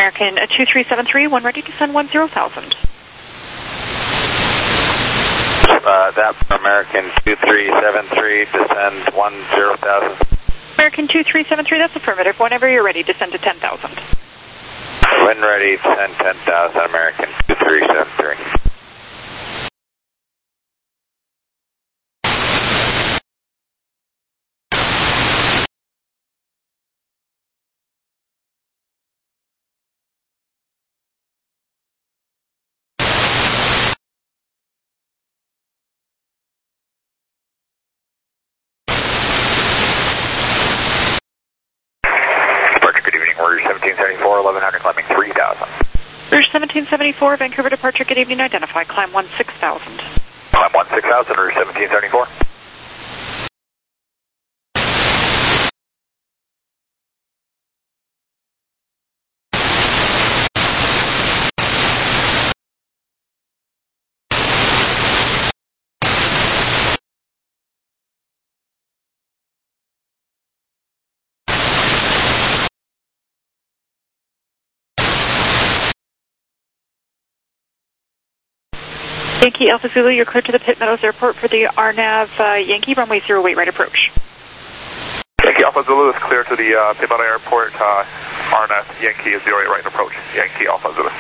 Speaker 12: American uh, two three seven three, one ready to send one zero thousand.
Speaker 9: Uh, that American two three seven three, descend one zero thousand.
Speaker 12: American two three seven three, that's affirmative. Whenever you're ready, descend to ten thousand.
Speaker 9: When ready, descend ten thousand, American two three seven three. seventeen seventy-four, eleven hundred, climbing three thousand.
Speaker 12: Rouge seventeen seventy-four, Vancouver departure, good evening, identify, climb one six thousand.
Speaker 9: Climb one six thousand, Rouge seventeen seventy-four.
Speaker 12: Yankee Alpha Zulu, you're cleared to the Pitt Meadows Airport for the R N A V uh, Yankee, runway zero eight, right approach.
Speaker 3: Yankee Alpha Zulu is clear to the uh, Pitt Meadows Airport, uh, R N A V Yankee is zero eight, right approach. Yankee Alpha Zulu.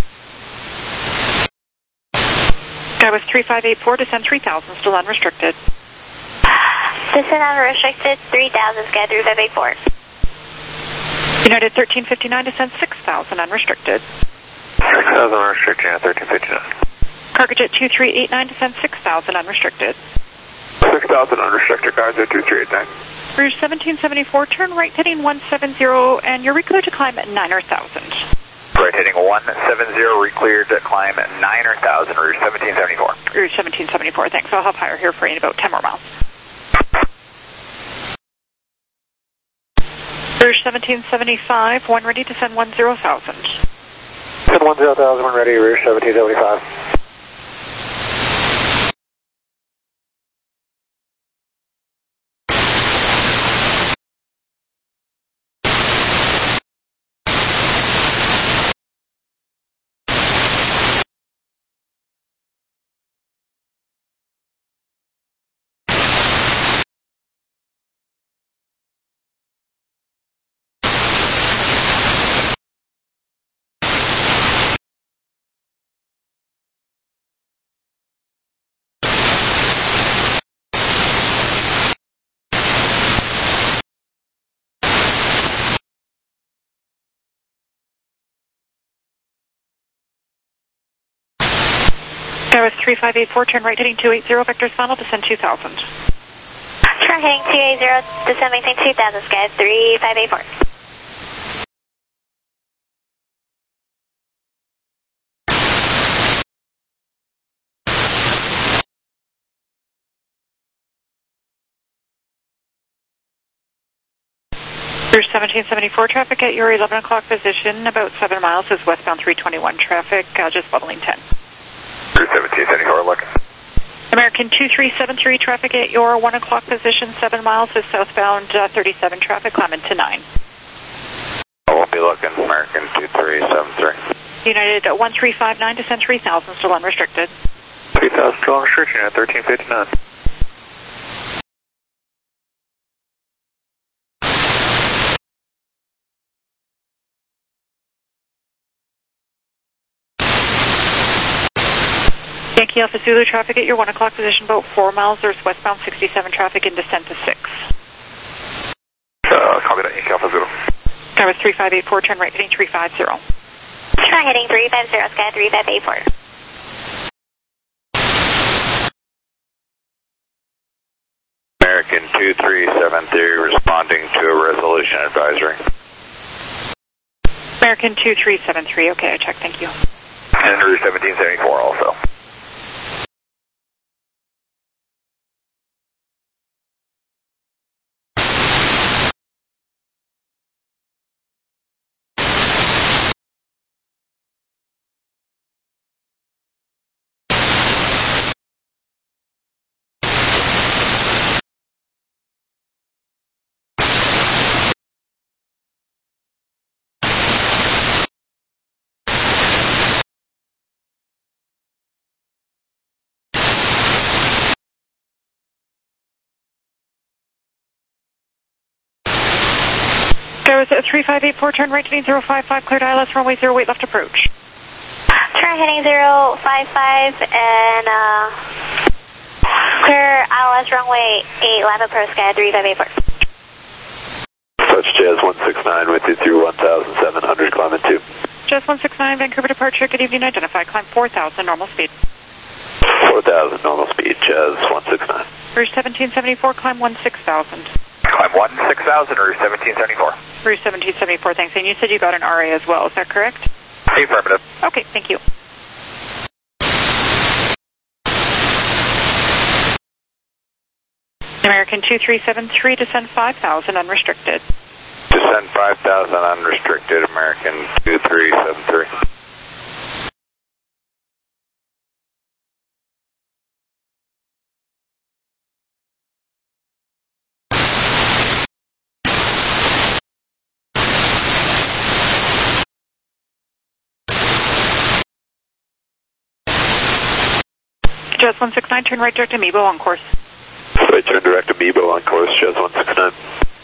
Speaker 12: That was three five eight four, descend three thousand, still unrestricted.
Speaker 14: Descend unrestricted, three thousand, sky three five eight four.
Speaker 12: United thirteen fifty-nine, descend six thousand, unrestricted.
Speaker 6: six thousand unrestricted, United thirteen fifty-nine.
Speaker 12: Cargojet two three eight nine, descend six thousand, unrestricted.
Speaker 6: six thousand unrestricted, Cargojet two three eight nine.
Speaker 12: Rouge seventeen seventy-four, turn right heading one seven zero, and you're recleared to climb at niner thousand.
Speaker 9: Right heading one seven zero, recleared to climb at niner thousand, Rouge seventeen seventy-four.
Speaker 12: Rouge seventeen seventy-four, thanks. I'll have higher here for you in about ten more miles. Rouge seventeen seventy-five, one ready to send one zero thousand.
Speaker 15: Send one zero thousand, one ready, Rouge seventeen seventy-five.
Speaker 12: That was three five eight four, turn right heading two eighty, vectors final, descend two thousand.
Speaker 14: Turn heading two eighty, descend maintain two thousand, sky three five eight four.
Speaker 12: Rouge seventeen seventy-four, traffic at your eleven o'clock position, about seven miles is westbound three twenty-one traffic, uh, just leveling ten.
Speaker 3: Rouge seventeen seventy-four, looking.
Speaker 12: American two three seven three, traffic at your one o'clock position, seven miles is southbound uh, thirty-seven traffic, climbing to nine.
Speaker 9: I won't be looking, American two three seven three.
Speaker 12: United uh, one three five nine, descend three thousand, still unrestricted.
Speaker 6: three thousand, still unrestricted, United thirteen fifty-nine.
Speaker 12: Yankee Alpha Zulu, traffic at your one o'clock position, about four miles. There's westbound sixty-seven traffic in descent to six.
Speaker 3: Uh, copy that, Yankee Alpha Zulu.
Speaker 12: That was three five eight four, turn right heading three five zero.
Speaker 14: Try heading three five zero, sky three five eight four.
Speaker 9: American two three seven three, responding to a resolution advisory.
Speaker 12: American two three seven three, okay, I checked, thank you.
Speaker 3: And Rouge seventeen seventy-four also.
Speaker 12: Jarvis at three five eight four, turn right heading zero five five, cleared I L S, runway zero eight left approach.
Speaker 14: Turn heading zero five five and uh, clear I L S runway eight left approach, sky three five eight four.
Speaker 16: Touch Jazz one six nine with you through one thousand seven hundred, climbing two.
Speaker 12: Jazz one six nine, Vancouver departure, good evening, identify, climb four thousand, normal speed.
Speaker 16: four thousand, normal speed, Jazz one six nine.
Speaker 12: Rouge seventeen seventy-four, climb one six thousand.
Speaker 3: Climb one six thousand, Rouge seventeen seventy-four.
Speaker 12: Rouge seventeen seventy-four, thanks. And you said you got an R A as well, is that correct?
Speaker 3: Affirmative.
Speaker 12: Okay, thank you. American two three seven three, descend five thousand, unrestricted.
Speaker 9: Descend five thousand, unrestricted, American two three seven three.
Speaker 12: Jazz one six nine, turn right direct Amiibo on course.
Speaker 16: Right turn direct Amiibo on course, Jazz one six nine.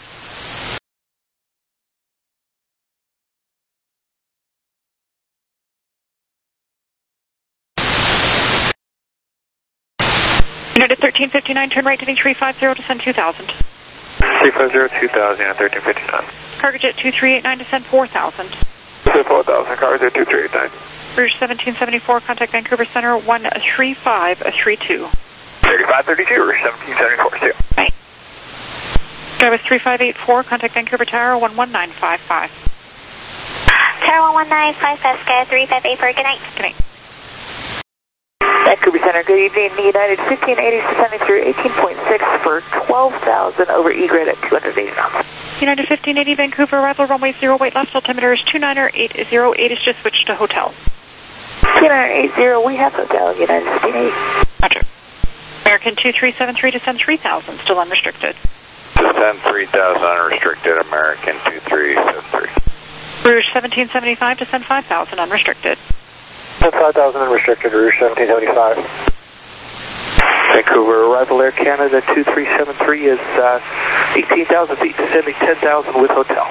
Speaker 12: United thirteen fifty-nine, turn right heading three five zero, descend two thousand.
Speaker 6: three five zero, two thousand, United thirteen fifty-nine.
Speaker 12: Cargojet two three eight nine, descend four thousand.
Speaker 6: Descend four thousand, Cargojet two three eight nine.
Speaker 12: Rouge seventeen seventy-four, contact Vancouver Center one three five three two.
Speaker 3: thirty-five thirty-two, Rouge seventeen seventy-four, see you.
Speaker 12: Right. Jarvis three five eight four, contact Vancouver Tower one one nine five five.
Speaker 14: Tower one one nine five five, Sky three five eight four, good night.
Speaker 12: Good night.
Speaker 13: Vancouver Center, good evening. United fifteen eighty descending through eighteen point six for twelve thousand over egret at two hundred eighty knots.
Speaker 12: United fifteen eighty, Vancouver, arrival runway zero eight left, altimeter is two niner eight zero eight, is just switched to hotel.
Speaker 13: two niner eight zero, we have hotel, United fifteen eighty.
Speaker 12: Roger. American two three seven three, descend three thousand, still unrestricted.
Speaker 9: Descend three thousand, unrestricted, American two three seven three.
Speaker 12: Rouge seventeen seventy-five, descend five thousand, unrestricted.
Speaker 15: five thousand unrestricted, Rouge seventeen seventy-five.
Speaker 6: Vancouver, arrival Air Canada two three seven three is uh, eighteen thousand feet, descending ten thousand with hotel.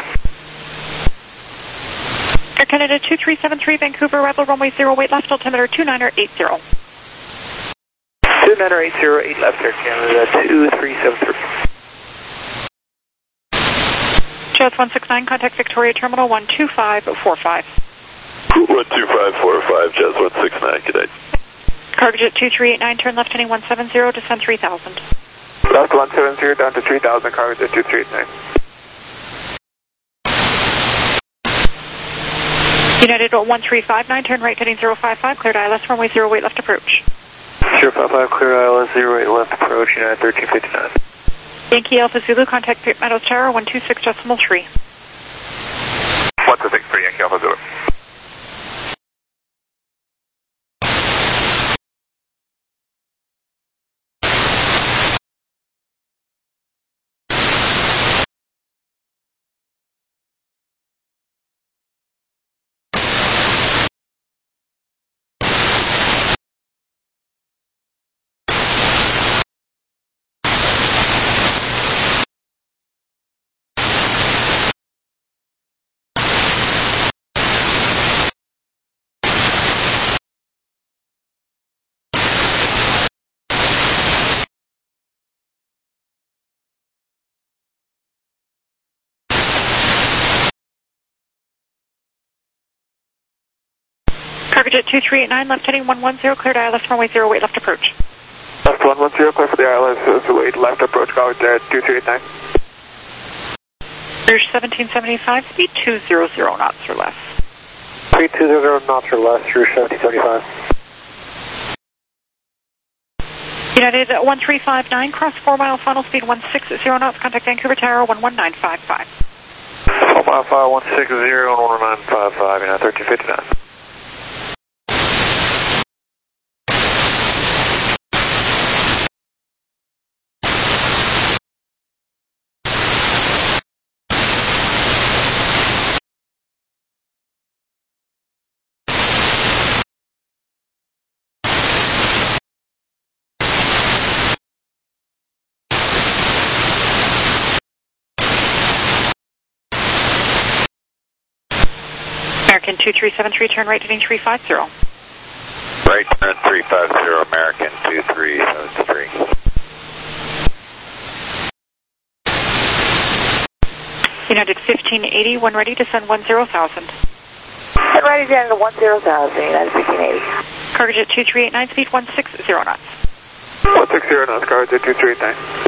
Speaker 12: Air Canada two three seven three, Vancouver, arrival runway zero eight left, altimeter two niner eight zero.
Speaker 6: two niner eight zero eight left, Air Canada two three seven three.
Speaker 12: Jazz one six nine, contact Victoria Terminal one two five four five.
Speaker 16: one two five four five, Jazz one six nine, good night.
Speaker 12: Cargojet two three eight nine, turn left heading one seven zero, descend three thousand.
Speaker 6: Left one seven zero, down to three thousand, Cargojet two three eight nine.
Speaker 12: United one three five nine, turn right heading zero five five, cleared I L S, runway zero eight left approach.
Speaker 6: zero five five, clear I L S, zero eight left approach, United thirteen fifty-nine.
Speaker 12: Yankee Alpha Zulu, contact Pitt Meadows Tower one two six decimal three.
Speaker 3: one two six three, Yankee Alpha Zulu.
Speaker 12: Cargojet two three eight nine, left heading one one zero, cleared I L S, runway zero eight left approach.
Speaker 6: Left one one zero, clear for the I L S, zero eight left approach, Cargojet two three eight nine.
Speaker 12: Rouge seventeen seventy-five, speed two hundred knots or less.
Speaker 15: Speed two hundred knots or less, Rouge seventeen seventy-five.
Speaker 12: United one three five nine, cross four mile, final speed one sixty knots, contact Vancouver Tower one one nine five five.
Speaker 6: four mile file one sixty and one nine five five, United thirteen fifty-nine.
Speaker 12: American two three seven three, turn right heading three five zero.
Speaker 9: Right turn three five zero, American two three seven three.
Speaker 12: United fifteen eighty, when ready, descend one zero thousand.
Speaker 13: And ready down to one zero thousand, United fifteen eighty.
Speaker 12: Cargojet two three eight nine, speed one six zero knots.
Speaker 6: one six zero knots, Cargojet two three eight nine.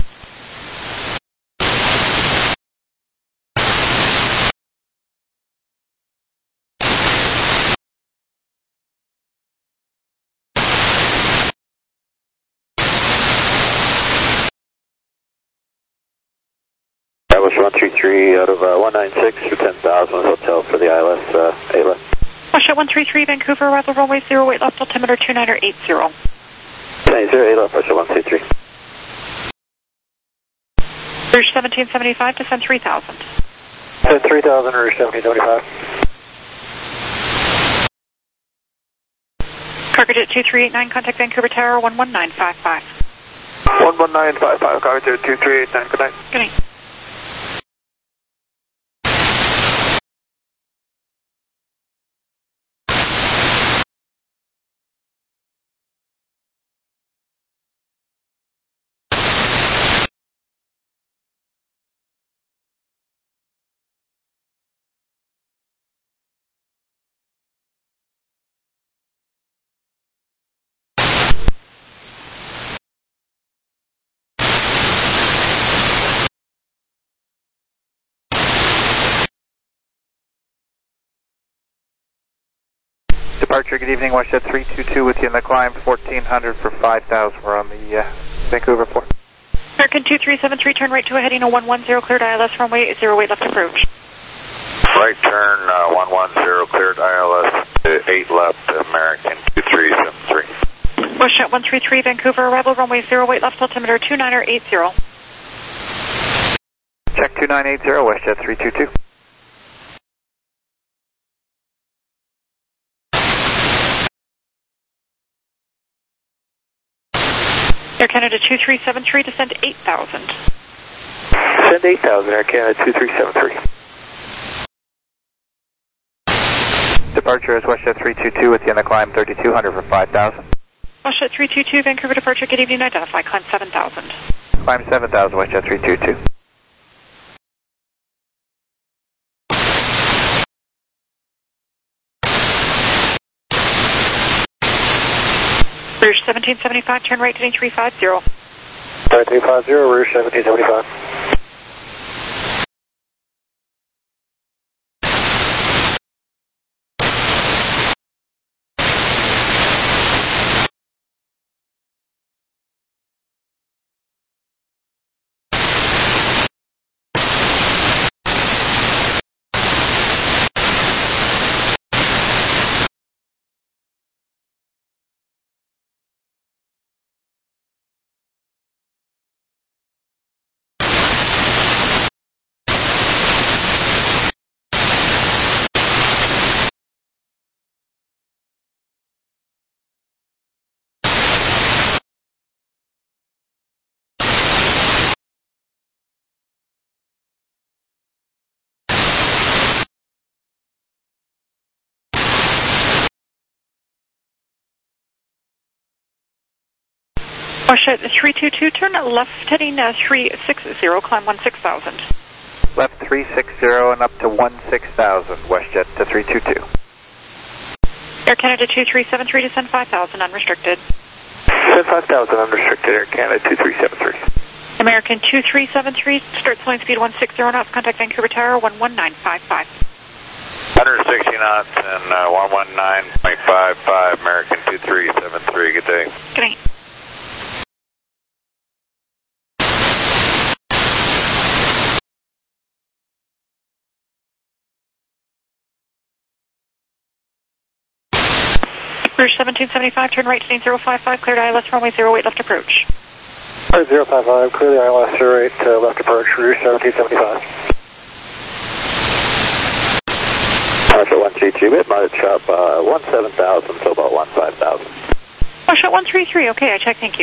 Speaker 16: one three three out of uh, one nine six for ten thousand hotel for the I L S uh, eight left.
Speaker 12: Russia one three three, Vancouver, arrival runway zero eight left, altimeter two nine eight zero.
Speaker 16: nine zero eight left, Russia one three three.
Speaker 12: Rouge seventeen seventy-five, descend three thousand.
Speaker 15: Descend three thousand, Rouge seventeen seventy-five.
Speaker 12: Cargojet two three eight nine, contact Vancouver Tower one one nine five five.
Speaker 6: one one nine five five, Cargojet two three eight nine, good night.
Speaker 12: Good night.
Speaker 17: Departure, good evening, WestJet three two two with you in the climb, fourteen hundred for five thousand. We're on the uh, Vancouver port.
Speaker 12: American two three seven three, turn right to a heading of one one zero, cleared I L S runway zero eight left approach.
Speaker 9: Right turn uh, one one zero, cleared I L S eight left, American two three seven three.
Speaker 12: WestJet one three three, Vancouver, arrival runway zero eight left, altimeter two nine eight zero.
Speaker 17: Check two nine eight zero, WestJet three two two.
Speaker 12: Air Canada two three seven three, descend eight thousand.
Speaker 6: Descend eight thousand, Air Canada two three seven three.
Speaker 17: Departure is WestJet three two two with you in the climb, thirty-two hundred for five thousand.
Speaker 12: WestJet three two two, Vancouver departure, good evening, identify, climb seven thousand.
Speaker 17: Climb seven thousand, WestJet three two two.
Speaker 12: Rouge seventeen seventy-five, turn right heading three five zero.
Speaker 15: three five zero, Rouge seventeen seventy-five.
Speaker 12: WestJet three two two, turn left heading uh, three six zero, climb one six thousand.
Speaker 17: Left three six zero and up to one six thousand, WestJet to three two two.
Speaker 12: Air Canada two three seven three, descend five thousand, unrestricted.
Speaker 6: Descend five thousand, unrestricted, Air Canada two three seven three.
Speaker 12: American two three seven three, start slowing speed one six zero knots, contact Vancouver Tower one one nine five five.
Speaker 9: one hundred sixty knots and uh, one one nine point five five, American two three seven three, good day.
Speaker 12: Good night. Rouge seventeen seventy-five, turn right heading zero five five, cleared I L S runway zero eight left approach.
Speaker 15: zero five five, clear the I L S zero eight uh, left approach, Rouge seventeen seventy-five.
Speaker 16: Russia one three three, mid market sharp, uh, one seven thousand, so about one five thousand.
Speaker 12: Russia one three three, okay, I check, thank you.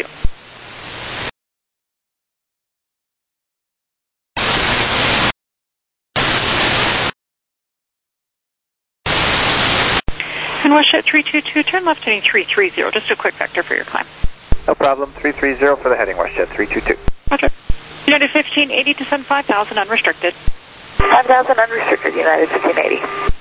Speaker 12: And WestJet three two two, turn left heading three three zero, just a quick vector for your climb.
Speaker 17: No problem, three three zero for the heading, WestJet three two two.
Speaker 12: Roger. United fifteen eighty, descend five thousand, unrestricted.
Speaker 13: five thousand unrestricted, United fifteen eighty.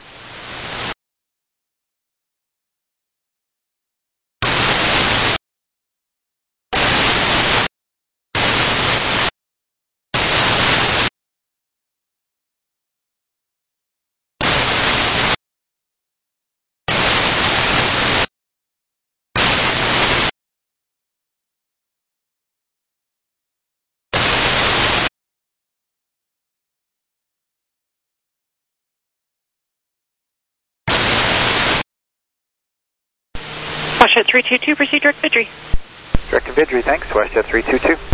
Speaker 12: WestJet three two two, proceed direct Vidri.
Speaker 17: Direct to Vidri, thanks, WestJet three two two.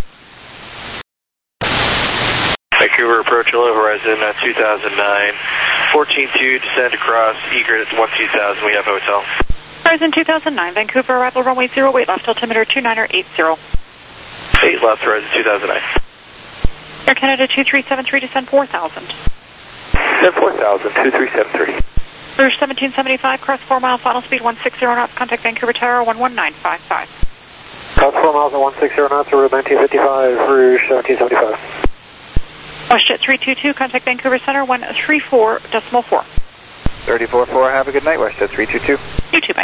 Speaker 7: Vancouver approach low horizon at two thousand nine. fourteen two, descend across Egret at one two thousand, we have hotel.
Speaker 12: Horizon two thousand nine, Vancouver arrival runway zero, weight left, altimeter two niner eight zero.
Speaker 7: eight left, horizon two thousand nine.
Speaker 12: Air Canada two three seven three, descend four thousand.
Speaker 6: Descend four thousand, two three seven three.
Speaker 12: Rouge seventeen seventy-five, cross four mile, final speed one sixty knots, contact Vancouver Tower one one nine five five.
Speaker 15: Cross four miles at one sixty knots, route nineteen fifty-five, Rouge seventeen seventy-five.
Speaker 12: WestJet three two two, contact Vancouver Center one three four decimal four.
Speaker 17: thirty-four four, have a good night, WestJet three two two.
Speaker 12: You too, bye.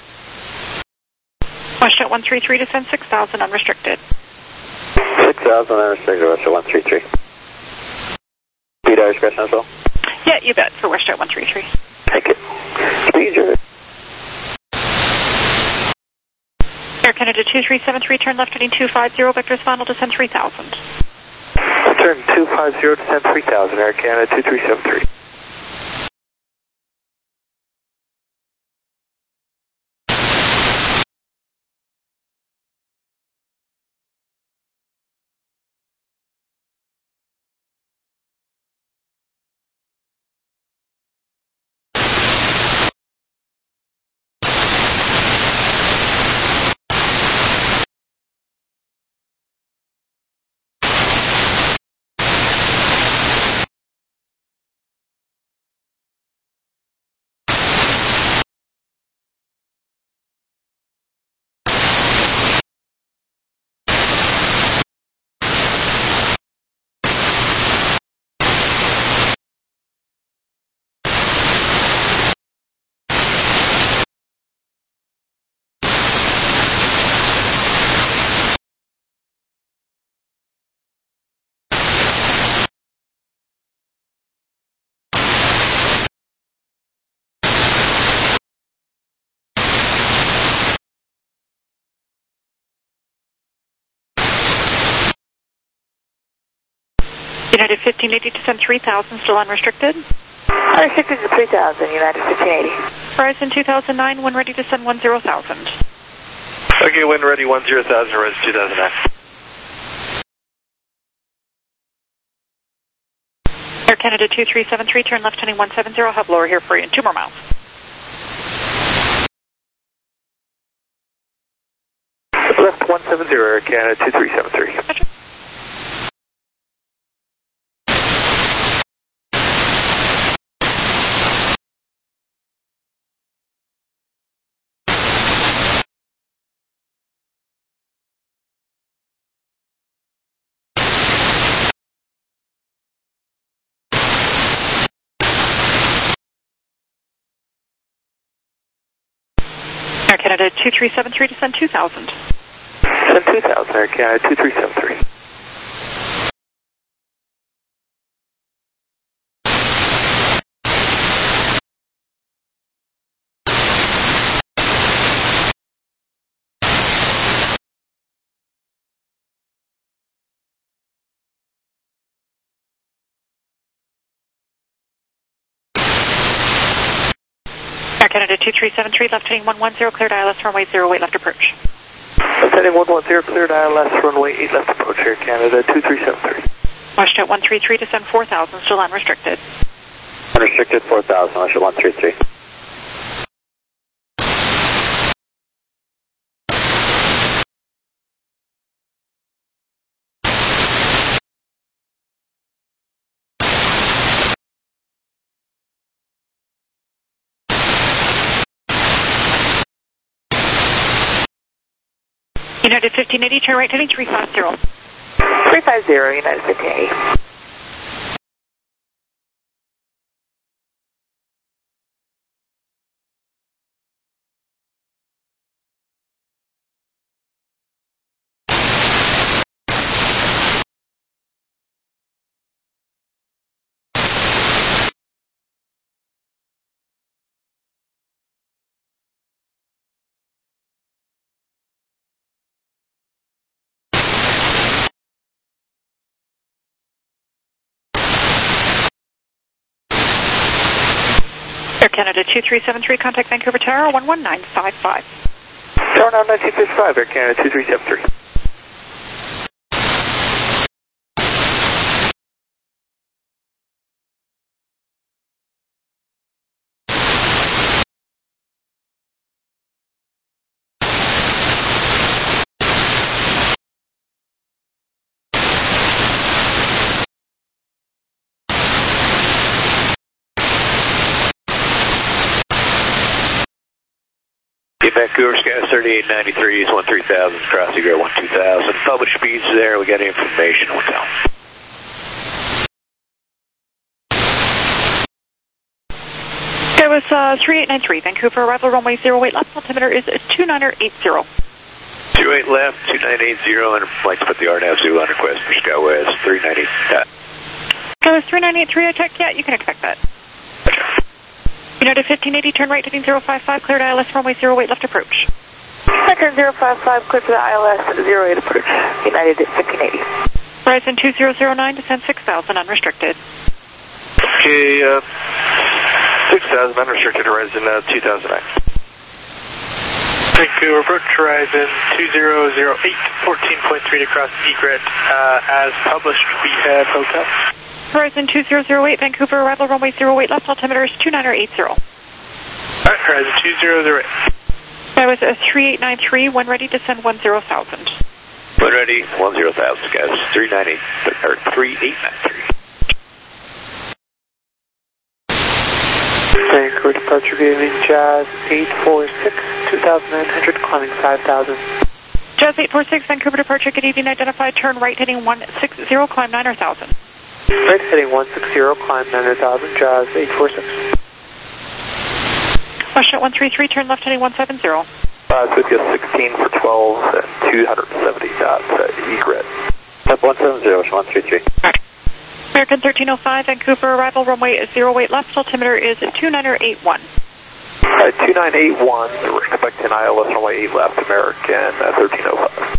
Speaker 12: WestJet one three three, descend six thousand, unrestricted.
Speaker 16: six thousand unrestricted, WestJet one three three. Speed Irish question as well?
Speaker 12: Yeah, you bet, for WestJet one three three.
Speaker 16: Thank you. Speed Irish.
Speaker 12: Air Canada two three seven three, turn left heading two five zero, vectors final, descend three thousand.
Speaker 6: Turn two five zero, descend three thousand, Air Canada two three seven three.
Speaker 12: United fifteen eighty, descend three thousand, still unrestricted.
Speaker 13: Unrestricted to three thousand, United fifteen eighty.
Speaker 12: Horizon two thousand nine, when ready to send one zero thousand.
Speaker 7: Okay, wind ready one zero thousand, horizon two thousand nine.
Speaker 12: Air Canada two three seven three, turn left heading one seven zero, have lower here for you in two more miles.
Speaker 6: Left one seven zero, Air Canada two three seven three.
Speaker 12: Roger. Air Canada two three seven three, descend two thousand.
Speaker 6: Descend two thousand, Air Canada two three seven three.
Speaker 12: Air Canada two three seven three, left heading one one zero, cleared I L S runway zero, weight left approach.
Speaker 6: Left heading one one zero, cleared I L S runway eight left approach, Air Canada two three seven three.
Speaker 12: WestJet one three three, descend four thousand, still unrestricted.
Speaker 16: Unrestricted four thousand, WestJet one three three.
Speaker 12: United fifteen eighty, turn right heading three five zero.
Speaker 13: three five zero, United fifteen eighty.
Speaker 12: Air Canada two three seven three, contact Vancouver Tower one one nine five five.
Speaker 6: Tower nine nine two six five, Air Canada two three seven three.
Speaker 7: Vancouver, Sky thirty-eight ninety-three is one three thousand, cross Egret one two thousand. Published speeds there, we got information, hotel.
Speaker 12: There was uh, three eight nine three, Vancouver, arrival runway zero eight left, altimeter is two nine eight zero.
Speaker 7: two eight left, two nine eight zero, and I'd like to put the R NAV Zulu on request for SkyWest three nine eight.
Speaker 12: SkyWest three nine eight three, I checked, yeah, you can expect that. United fifteen eighty, turn right heading zero five five, cleared I L S runway zero eight left approach.
Speaker 13: Record zero five five, clear for the I L S zero eight approach, United fifteen eighty.
Speaker 12: Horizon two zero zero nine, descend six thousand, unrestricted.
Speaker 7: Okay, uh, six thousand, unrestricted, Horizon uh, two thousand nine.
Speaker 2: Vancouver approach, Horizon two zero zero eight, fourteen point three to cross Egret, uh, as published, we have hotel.
Speaker 12: Horizon two zero zero eight, Vancouver, arrival runway zero eight left, altimeter is two nine eight zero.
Speaker 2: Alright, Horizon two zero zero eight.
Speaker 12: That was a three eight nine three, when ready, descend one zero thousand.
Speaker 7: When ready, one zero thousand, guys, three nine eight, or three eight nine three.
Speaker 4: Vancouver departure giving Jazz eight four six, two thousand nine hundred, climbing five thousand.
Speaker 12: Jazz eight four six, Vancouver departure, good evening, identified, turn right heading one six zero, climb nine thousand.
Speaker 4: Right heading one six zero, climb nine thousand, Jazz eight four six.
Speaker 12: Washington one three three, turn left heading one seven zero.
Speaker 6: Uh, Cynthia sixteen for twelve and two seventy knots at Egret.
Speaker 16: Step one seven zero, one three three.
Speaker 12: American thirteen oh five, Vancouver, arrival runway zero eight left, altimeter is two nine eight one.
Speaker 6: Uh, two nine eight one, we're expecting I L S runway eight left, American uh, thirteen oh five.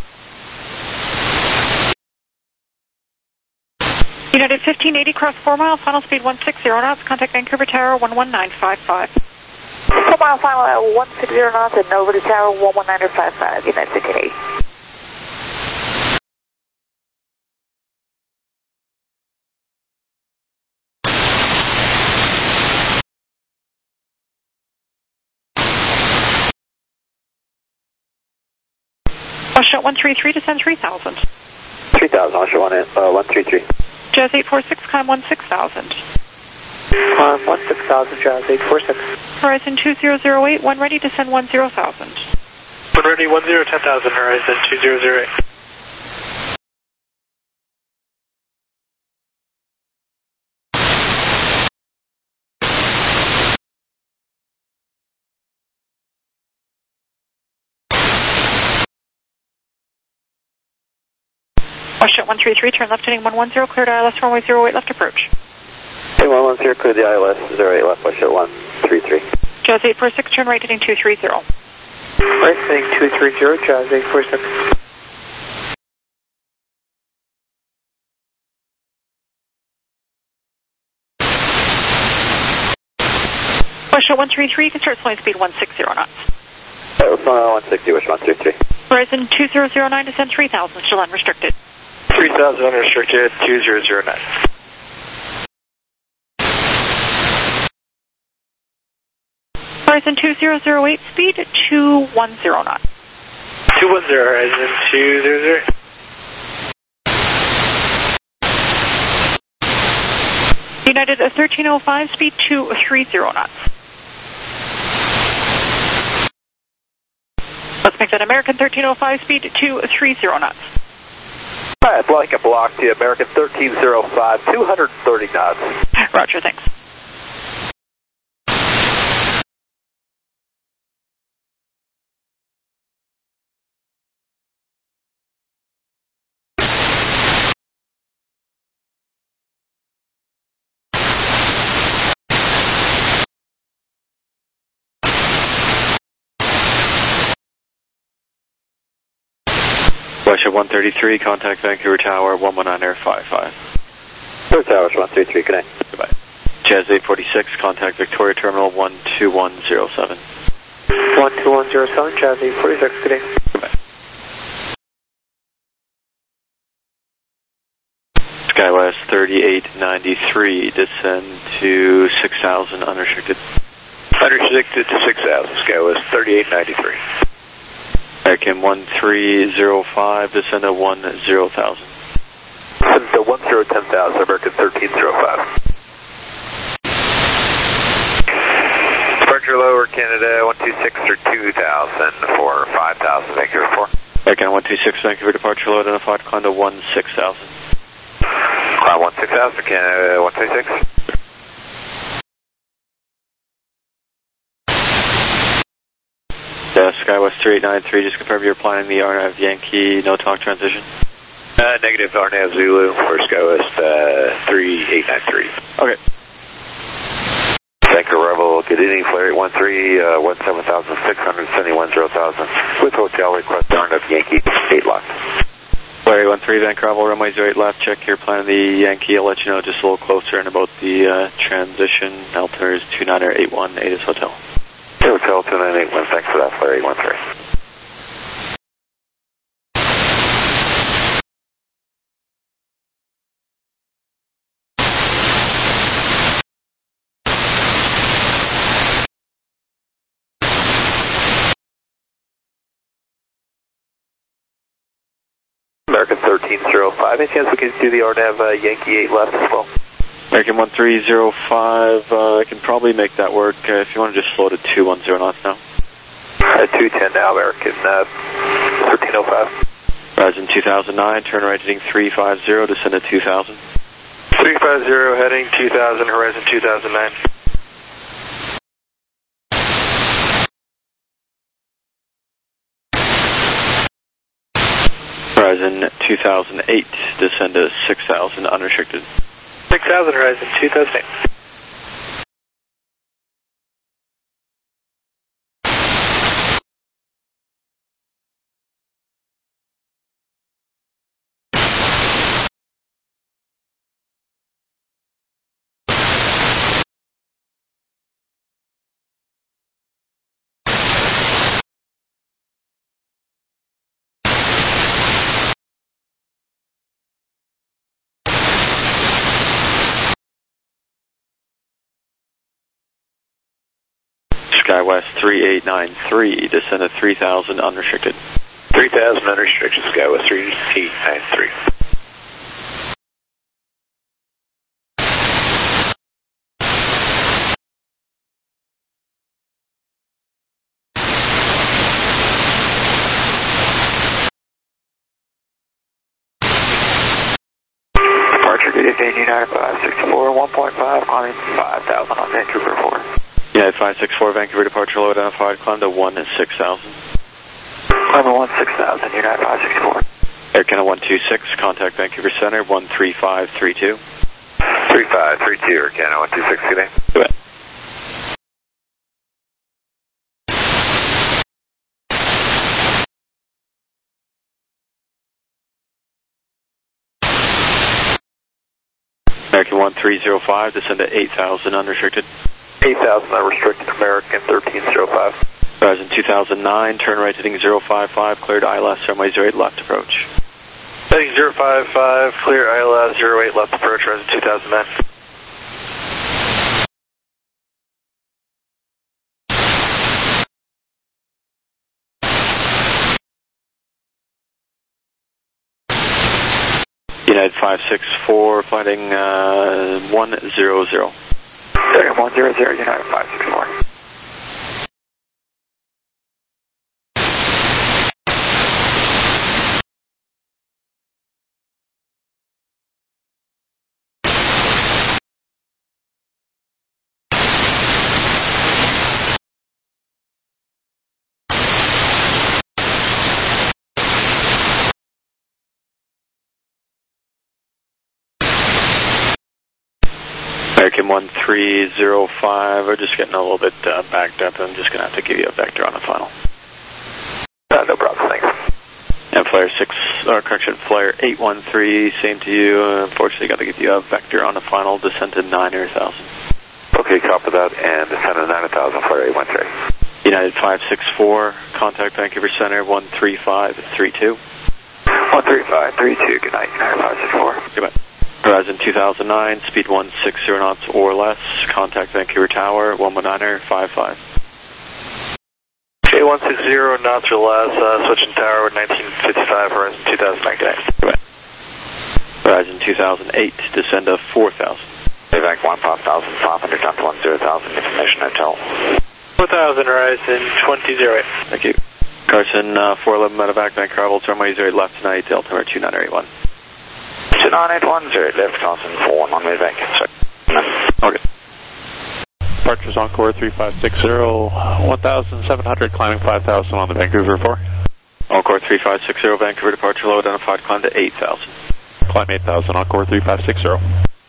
Speaker 12: United fifteen eighty, cross four mile, final speed one six zero knots, contact Vancouver Tower one one nine five five.
Speaker 13: four mile final at one six zero knots and over to Tower one one nine five five, United fifteen eighty.
Speaker 12: Washington one three three, descend three thousand.
Speaker 16: three thousand, Osha one, uh, one three three.
Speaker 12: Jazz eight four six, climb one six thousand.
Speaker 4: Climb one six thousand, Jazz eight four six.
Speaker 12: Horizon two zero zero eight, when ready, descend one zero thousand.
Speaker 2: When ready, one zero ten thousand, Horizon two zero zero eight.
Speaker 12: Washington one three three, turn left heading one one zero, cleared I L S runway zero eight left approach.
Speaker 16: one one zero, clear the I L S, zero eight left, Washington one three three.
Speaker 12: Jazz eight four six, turn right heading two three zero.
Speaker 4: Right heading two three zero, Jazz eight four six.
Speaker 12: Washington one three three, you can start slowing speed one six zero knots.
Speaker 16: Uh, one sixty, Washington one three three.
Speaker 12: Horizon two zero zero nine, descend three thousand, still unrestricted.
Speaker 7: three thousand unrestricted, two zero zero nine.
Speaker 12: Horizon two zero zero eight, speed two one zero knots.
Speaker 2: two one zero, Horizon two zero zero eight.
Speaker 12: United thirteen oh five, speed two three zero knots. Make that American thirteen oh five, speed two three zero knots.
Speaker 18: Alright, blanket block to American thirteen oh five, two hundred thirty knots.
Speaker 12: Roger, thanks.
Speaker 5: Russia one thirty-three, contact Vancouver Tower, one one nine air five five.
Speaker 16: Vancouver Tower, one thirty-three, connect.
Speaker 5: Goodbye. Jazz eight forty-six, contact Victoria Terminal one two one zero seven.
Speaker 4: one two one zero seven, Jazz eight forty-six, good day.
Speaker 5: Goodbye. SkyWest thirty-eight ninety-three, descend to six thousand, unrestricted.
Speaker 18: Unrestricted to six thousand, SkyWest thirty-eight ninety-three.
Speaker 5: American one three zero five, descend to one zero thousand.
Speaker 18: Descend to one zero ten thousand, American thirteen oh five. Departure lower Canada one two six or two thousand for five thousand, Vancouver four.
Speaker 5: American one two six, Vancouver departure low identified, climb to one six thousand.
Speaker 18: Climb one six thousand, Canada one two six.
Speaker 5: Uh, SkyWest three eight nine three, just confirm you're applying the R N A V Yankee no talk transition.
Speaker 18: Uh, negative R N A V Zulu for SkyWest uh, three eight nine three.
Speaker 5: Okay.
Speaker 3: Vancouver Rebel, good evening, Flare eight one three, uh, one seven thousand six hundred, sending one zero thousand. With hotel request, R N A V Yankee, eight left.
Speaker 5: Flare eight one three, Vancouver Rebel, runway zero eight left, check your plan of the Yankee. I'll let you know just a little closer and about the uh, transition. Altimeter is two nine eight one, eight is hotel.
Speaker 3: Hotel two nine eight one, thanks for that, Flare eight one three.
Speaker 18: American thirteen oh five, any chance we can do the R N A V uh, Yankee eight left as well?
Speaker 5: American one three zero five, uh, I can probably make that work uh, if you want to just slow to two one zero knots now.
Speaker 18: Uh, two ten now, American uh, thirteen oh five.
Speaker 5: Horizon two thousand nine, turn right heading three five zero, descend to two thousand.
Speaker 7: three five zero heading two thousand, Horizon two thousand nine.
Speaker 5: Horizon two thousand eight, descend to six thousand, unrestricted.
Speaker 2: six thousand, Horizon two thousand eight.
Speaker 5: SkyWest three eight nine three, descend to three thousand, unrestricted.
Speaker 18: three thousand unrestricted, SkyWest three eight nine three.
Speaker 4: Departure, good evening, United five six four, one point five, climbing five thousand on Vancouver four.
Speaker 5: United five six four, Vancouver departure low identified, climb to one six thousand.
Speaker 4: Climbing one six thousand, United five six four.
Speaker 5: Air Canada one two six, contact Vancouver Center, one three five three two.
Speaker 3: three five three two, Air Canada one two six, good day.
Speaker 5: Go ahead. American one three zero five, descend to eight thousand, unrestricted.
Speaker 18: eight thousand unrestricted, American thirteen oh five.
Speaker 5: Horizon two thousand nine, turn right heading zero five five, cleared I L S, runway zero eight left approach.
Speaker 7: Heading zero five five, clear I L S, zero eight left approach, Horizon two thousand nine.
Speaker 5: United five six four, flighting uh, one zero zero.
Speaker 4: one zero zero, United five six four.
Speaker 5: American one three zero five, we're just getting a little bit uh, backed up. I'm just going to have to give you a vector on the final.
Speaker 18: Uh, no problem, thanks.
Speaker 5: And Flyer six, or correction, Flyer eight one three, same to you. Unfortunately, got to give you a vector on the final, descent to nine thousand.
Speaker 3: Okay, copy that, and descend to nine thousand, Flyer eight one three.
Speaker 5: United five six four, contact Vancouver Center one three five three two.
Speaker 18: one three five three two, good night, United five six four.
Speaker 5: Goodbye. Horizon two thousand nine, speed one sixty knots or less, contact Vancouver Tower one one niner five five.
Speaker 7: Okay, one sixty knots or less, uh, switching tower nineteen fifty-five, Horizon two thousand nine, good night.
Speaker 5: Goodbye. Horizon two thousand eight, descend to four thousand.
Speaker 16: Evac one five thousand five hundred down to one zero thousand, information hotel.
Speaker 2: four thousand, Horizon twenty oh eight.
Speaker 5: Thank you. Carson, uh, four eleven medevac, Vancouver, runway zero eight left tonight, Delta number two nine eight one.
Speaker 16: two nine eight one, zero left, Carson, four one one medevac.
Speaker 5: Okay.
Speaker 1: Departures Encore three five six zero, one thousand seven hundred, climbing five thousand on the Vancouver four.
Speaker 5: Encore three five six zero, Vancouver departure low identified, climb to eight thousand.
Speaker 1: Climb eight thousand, Encore three five six zero.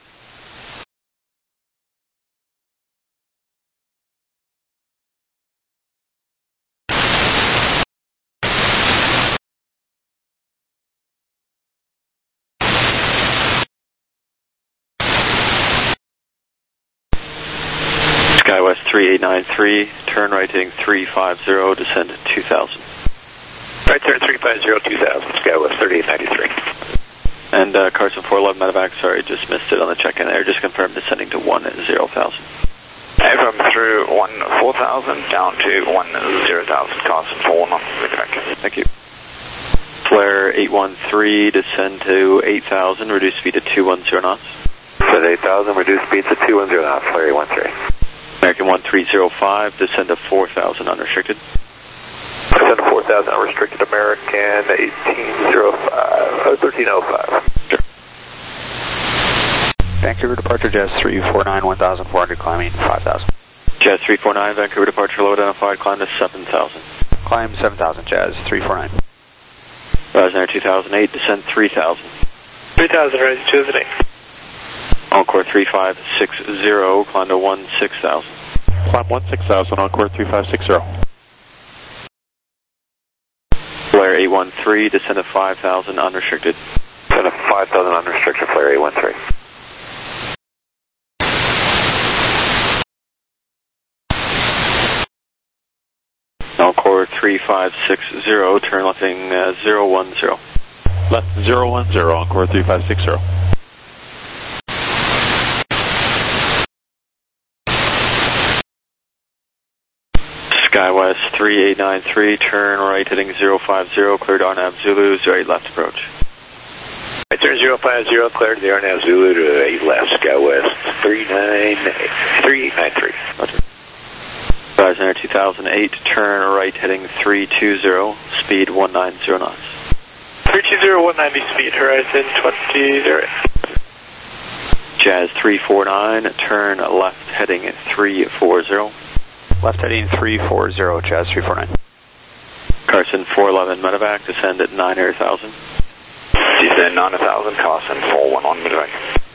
Speaker 5: SkyWest three eight nine three, turn right heading three five zero, descend two thousand.
Speaker 18: Right turn three five zero two thousand, SkyWest thirty-eight ninety-three.
Speaker 5: And uh, Carson four eleven medevac, sorry, just missed it on the check-in there, just confirmed descending to one zero thousand.
Speaker 16: Hey, from through one four thousand down to one zero thousand, Carson four one one medevac.
Speaker 5: Thank you. Flare eight one three, descend to eight thousand, reduce speed to two one zero knots.
Speaker 3: Set eight thousand, reduce speed to two one zero knots, Flare eight one three.
Speaker 5: American one three zero five, descend to four thousand unrestricted.
Speaker 18: Descend to four thousand unrestricted, American eighteen oh five, uh, thirteen oh five.
Speaker 5: Sure.
Speaker 17: Vancouver departure, Jazz three four nine, one thousand four hundred, climbing five thousand.
Speaker 5: Jazz three four nine, Vancouver departure low identified, climb to seven thousand.
Speaker 17: Climb seven thousand, Jazz three four nine.
Speaker 5: Horizon Air two thousand eight, descend three thousand.
Speaker 2: three thousand, Horizon two thousand eight.
Speaker 5: Encore three five six zero, climb to one six thousand.
Speaker 1: Climb one six thousand, Encore three five six zero.
Speaker 5: Flare eight one three, descend to five thousand unrestricted.
Speaker 3: Descend to five thousand unrestricted, Flare eight one three.
Speaker 5: Encore three five six zero, turn left heading uh, zero one zero.
Speaker 1: Left zero one zero, Encore three five six zero.
Speaker 5: SkyWest three eight nine three, turn right heading zero five zero, cleared Arnav Zulu, zero eight left approach.
Speaker 18: Right turn zero five zero, cleared the Arnav Zulu to eight left, SkyWest three eight nine three.
Speaker 5: Horizon Air two thousand eight, turn right heading three two zero, speed one nine zero knots.
Speaker 2: three two zero, one ninety speed, Horizon twenty oh eight.
Speaker 5: Jazz three four nine, turn left heading three four zero.
Speaker 17: Left heading three four zero, Jazz three four nine.
Speaker 5: Carson four eleven medevac, descend at nine thousand.
Speaker 16: Descend nine thousand, Carson four one one medevac.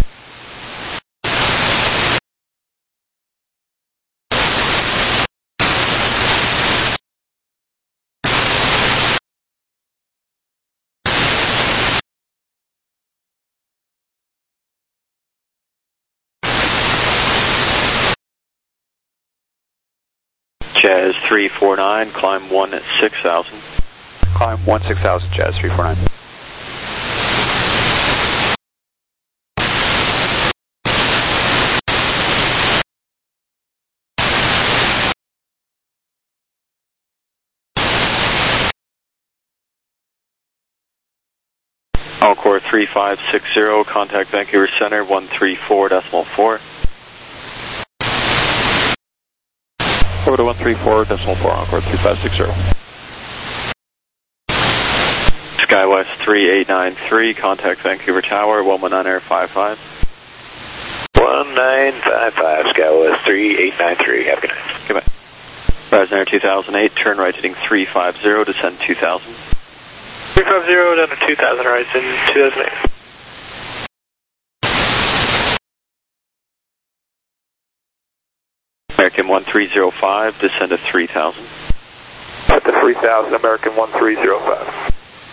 Speaker 5: Jazz three four nine, climb one six thousand.
Speaker 17: Climb one six thousand, Jazz three four nine.
Speaker 5: Encore three five six zero, contact Vancouver Center one three four decimal four.
Speaker 1: Over to one three four decimal four, Encore three five six zero.
Speaker 5: SkyWest three eight nine three, contact Vancouver Tower one one nine Air five five.
Speaker 18: one nine five five, SkyWest three eight nine three, have a good night.
Speaker 5: Goodbye. Horizon Air two thousand eight, turn right heading three five zero, descend two thousand.
Speaker 2: three five zero down to two thousand, Horizon two thousand eight.
Speaker 5: American one three zero five, descend to three thousand.
Speaker 6: At the three thousand, American one three zero five.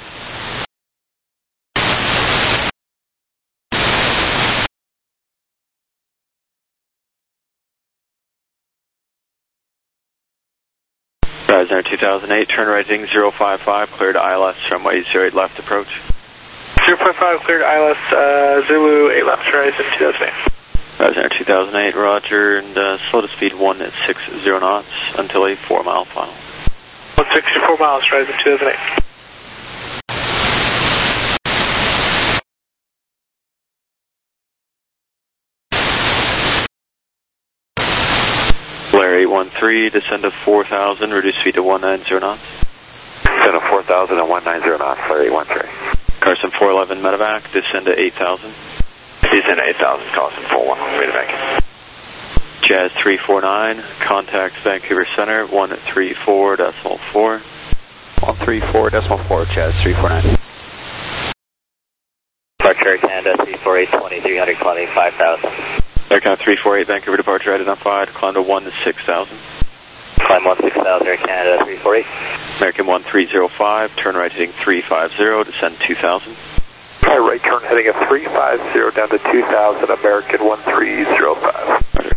Speaker 5: Ryanair two thousand eight, turn right heading zero five five, cleared I L S, runway zero eight left approach.
Speaker 2: zero five five, cleared I L S, uh, Zulu eight left, Horizon two thousand eight.
Speaker 5: Ryanair two thousand eight, roger, and uh, slow to speed one at six zero knots until a four mile final.
Speaker 2: one sixty-four miles, Horizon two thousand eight.
Speaker 5: Blair eight one three, descend to four thousand, reduce speed to one ninety knots.
Speaker 16: Descend to four thousand and one ninety knots, Blair eight one three.
Speaker 5: Carson four eleven, medevac, descend to eight thousand.
Speaker 16: Descend to eight thousand, Carson four one one, medevac.
Speaker 5: Jazz three four nine, contact Vancouver Center, one three four decimal four.
Speaker 19: one three four decimal four, Jazz three four nine.
Speaker 10: Departure Canada three four eight, twenty-three hundred, climbing five thousand.
Speaker 5: Aircraft three four eight, Vancouver departure identified, climb to one six thousand.
Speaker 10: Climb one six thousand, Air Canada three four eight.
Speaker 5: American one three zero five, turn right heading three five zero, descend two thousand.
Speaker 6: Hi, right turn heading at three five zero down to two thousand, American one three zero five.
Speaker 5: Roger.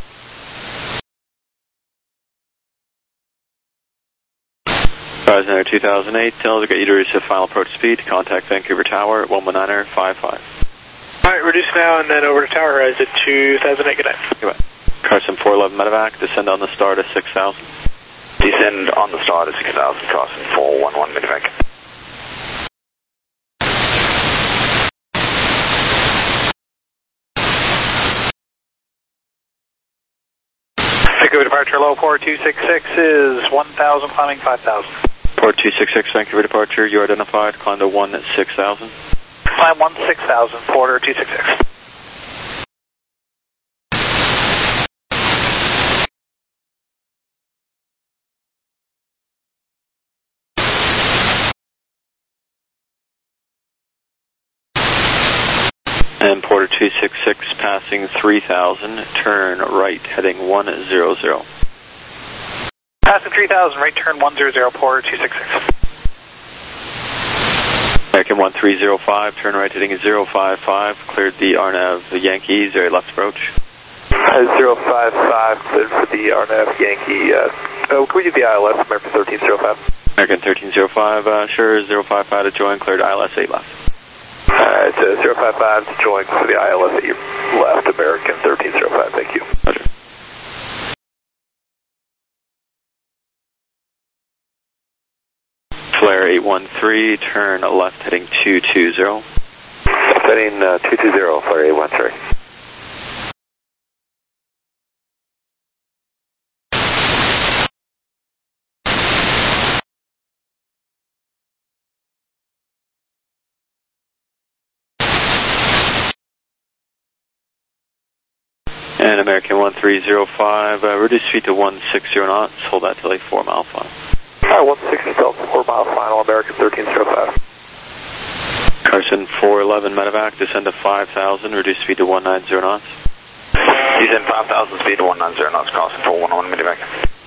Speaker 5: Ryanair two thousand eight, tells get you to reach the final approach speed, contact Vancouver Tower, one one niner five five.
Speaker 2: Alright, reduce now and then over to Tower Horizon two thousand eight, good night.
Speaker 5: Goodbye. Carson four eleven, medevac, descend on the star to six thousand.
Speaker 16: Descend on the star to six thousand, Carson four one one, medevac.
Speaker 17: Vancouver departure, low port two six six is one thousand, climbing five thousand.
Speaker 5: Port two six six, Vancouver departure, you are identified, climb to one six thousand.
Speaker 17: Climb one six thousand, Porter two six six.
Speaker 5: And Porter two six six, passing three thousand, turn right, heading one zero zero.
Speaker 17: Passing three thousand, right turn one zero zero, Porter two six six.
Speaker 5: American one three zero five, turn right heading zero five five, cleared the R N A V Yankee, zero left approach.
Speaker 6: Uh, zero five five, cleared for the R N A V Yankee. Uh, oh, can we do the I L S, American thirteen zero five?
Speaker 5: American thirteen zero five, uh, sure, zero five five to join, cleared I L S eight left.
Speaker 6: Alright, uh, zero five five to join for the I L S eight left, American thirteen zero five, thank you.
Speaker 5: Roger. Flare eight one three, turn left heading two two zero.
Speaker 16: Heading uh, two two zero, Flare eight one three.
Speaker 5: And American one three zero five, uh, reduce speed to one sixty knots, hold that till a four mile final.
Speaker 6: Alright, one sixty Delta, four mile final, American thirteen zero five.
Speaker 5: Carson four eleven, medevac, descend to five thousand, reduce speed to one ninety knots.
Speaker 16: Descend five thousand, speed to one ninety knots, Carson four one one, medevac.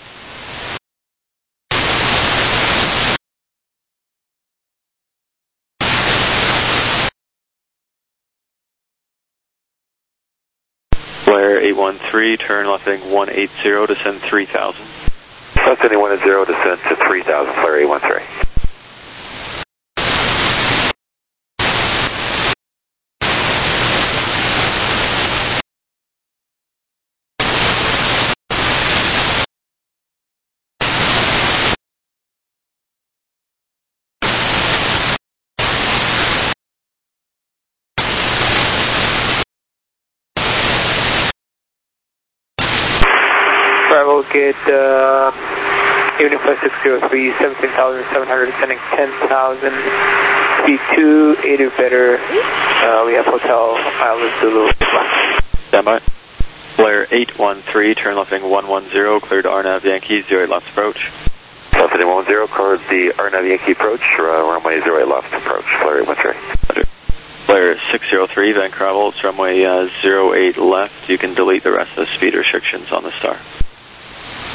Speaker 5: Blair eight one three, turn left heading one eighty, descend three thousand.
Speaker 16: That's any one zero, descend to three thousand, Flare eight one three.
Speaker 4: Bravo, get uh, Union five six zero three, seventeen thousand seven hundred, descending ten thousand, speed two, eight or better. Uh, we have Hotel Island Zulu.
Speaker 5: Stand by. Blair eight one three, turn left heading one one zero, cleared R N A V Yankee, zero eight left approach.
Speaker 16: Left heading one zero, cleared the R N A V Yankee approach, uh, runway zero eight left approach, Flare eight one three.
Speaker 5: Blair six zero three, Vancouver, it's runway uh, zero eight left. You can delete the rest of the speed restrictions on the star.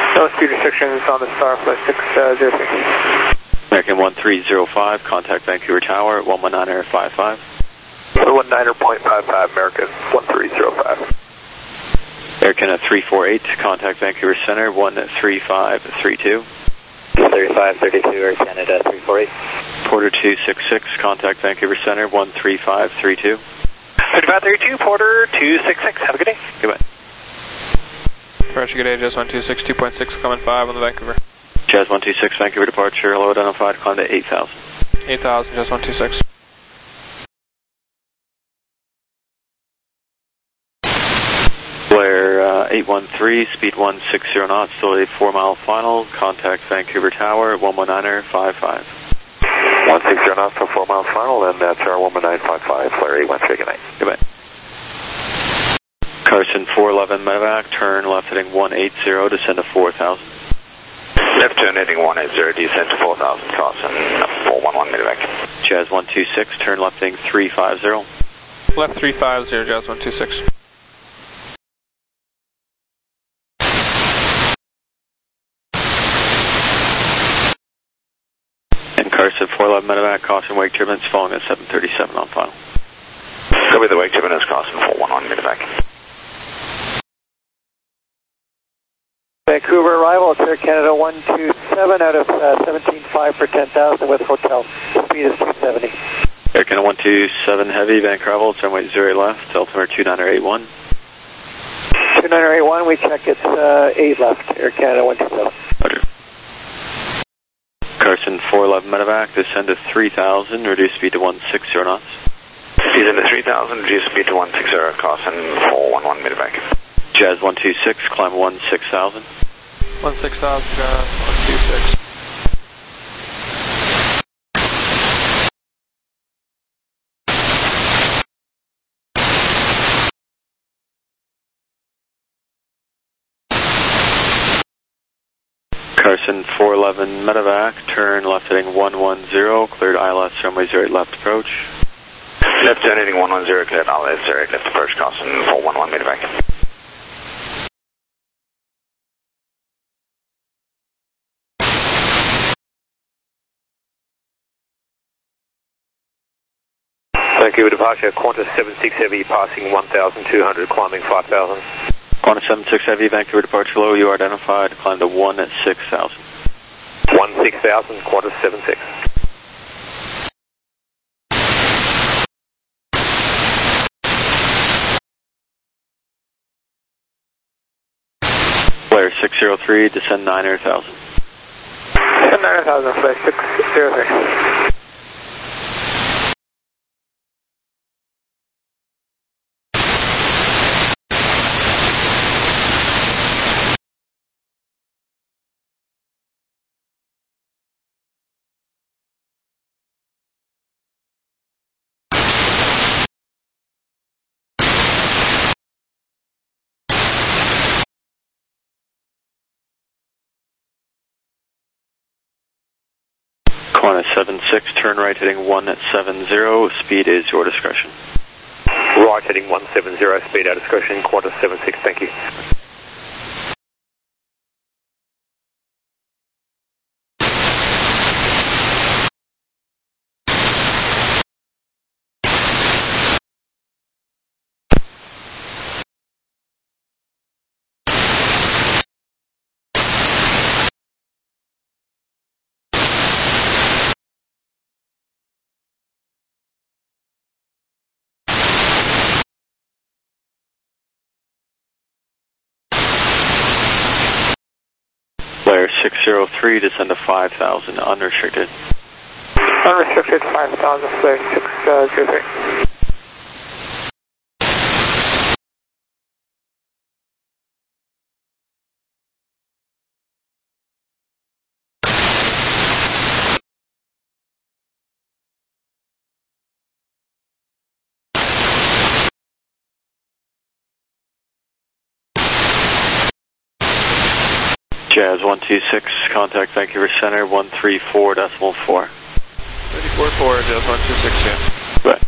Speaker 4: No speed restrictions on the Star Flight six zero three.
Speaker 5: American one three zero five, contact Vancouver Tower, one one nine er five five.
Speaker 6: one one nine er point five five, American one three zero five.
Speaker 5: Air Canada three four eight, contact Vancouver Center, one three five three two.
Speaker 10: thirty-five thirty-two, Air Canada three four eight.
Speaker 5: Porter two six six, contact Vancouver Center, one three five three two.
Speaker 2: thirty-five thirty-two, Porter two six six, have a good day.
Speaker 5: Goodbye.
Speaker 17: Departure, good day, Jazz one two six, two point six, coming five on the Vancouver.
Speaker 5: Jazz one two six, Vancouver departure, hello identified, climb to eight thousand.
Speaker 17: eight thousand, Jazz one two six.
Speaker 5: Blair uh, eight one three, speed one six zero knots, still a four mile final, contact Vancouver Tower, one one nine er five five.
Speaker 3: one six zero knots for four mile final, and that's our one one nine five five, Blair eight one three, good night.
Speaker 5: Goodbye. Carson four eleven medevac, turn left heading one eight zero, descend to four thousand.
Speaker 9: Left turn heading one eight zero, descend to four thousand, Carson four one one medevac.
Speaker 5: Jazz one two six, turn left heading three five zero.
Speaker 17: Left three five zero, Jazz one two six.
Speaker 5: And Carson four eleven medevac, caution wake turbulence falling at seven thirty-seven on final.
Speaker 9: Copy the wake turbulence, Carson four one one medevac.
Speaker 15: Vancouver arrival, it's Air Canada one two seven out of uh, seventeen five for ten thousand with hotel. Speed is two seventy.
Speaker 5: Air Canada one two seven heavy, Vancouver arrival, runway zero left, altimeter two nine er eight one.
Speaker 15: two nine er eight one, we check it's uh, eight left, Air Canada one two seven.
Speaker 5: Roger. Carson four eleven medevac, descend to three thousand, reduce speed to one six zero knots.
Speaker 9: Descend to three thousand, reduce speed to one six zero, Carson four one one medevac.
Speaker 5: Jazz one two six, climb one six thousand.
Speaker 17: one six thousand, Jazz one two six.
Speaker 5: Carson four eleven medevac, turn left heading one one zero, cleared I L S runway zero eight left approach.
Speaker 9: Left turn heading one one zero, cleared I L S zero eight left approach, Carson four one one medevac.
Speaker 8: Vancouver departure, Qantas seven six heavy, passing one thousand two hundred, climbing five thousand.
Speaker 5: Qantas seven six heavy, Vancouver departure low, you are identified, climb to one six thousand.
Speaker 8: one six thousand, Qantas seven six.
Speaker 5: Blair six zero three, descend nine er thousand.
Speaker 4: Descend nine er thousand, flight six zero three.
Speaker 5: Qantas seven six, turn right heading one seven zero, speed is your discretion.
Speaker 8: Right heading one seven zero, speed our discretion, Qantas seven six, thank you.
Speaker 5: Blair six zero three, descend to five thousand, unrestricted.
Speaker 4: Unrestricted five thousand, Blair six zero three.
Speaker 5: Jazz one two six, contact Vancouver Center, one three four decimal four.
Speaker 17: thirty-four four, Jazz one two six, yeah.
Speaker 5: Bye.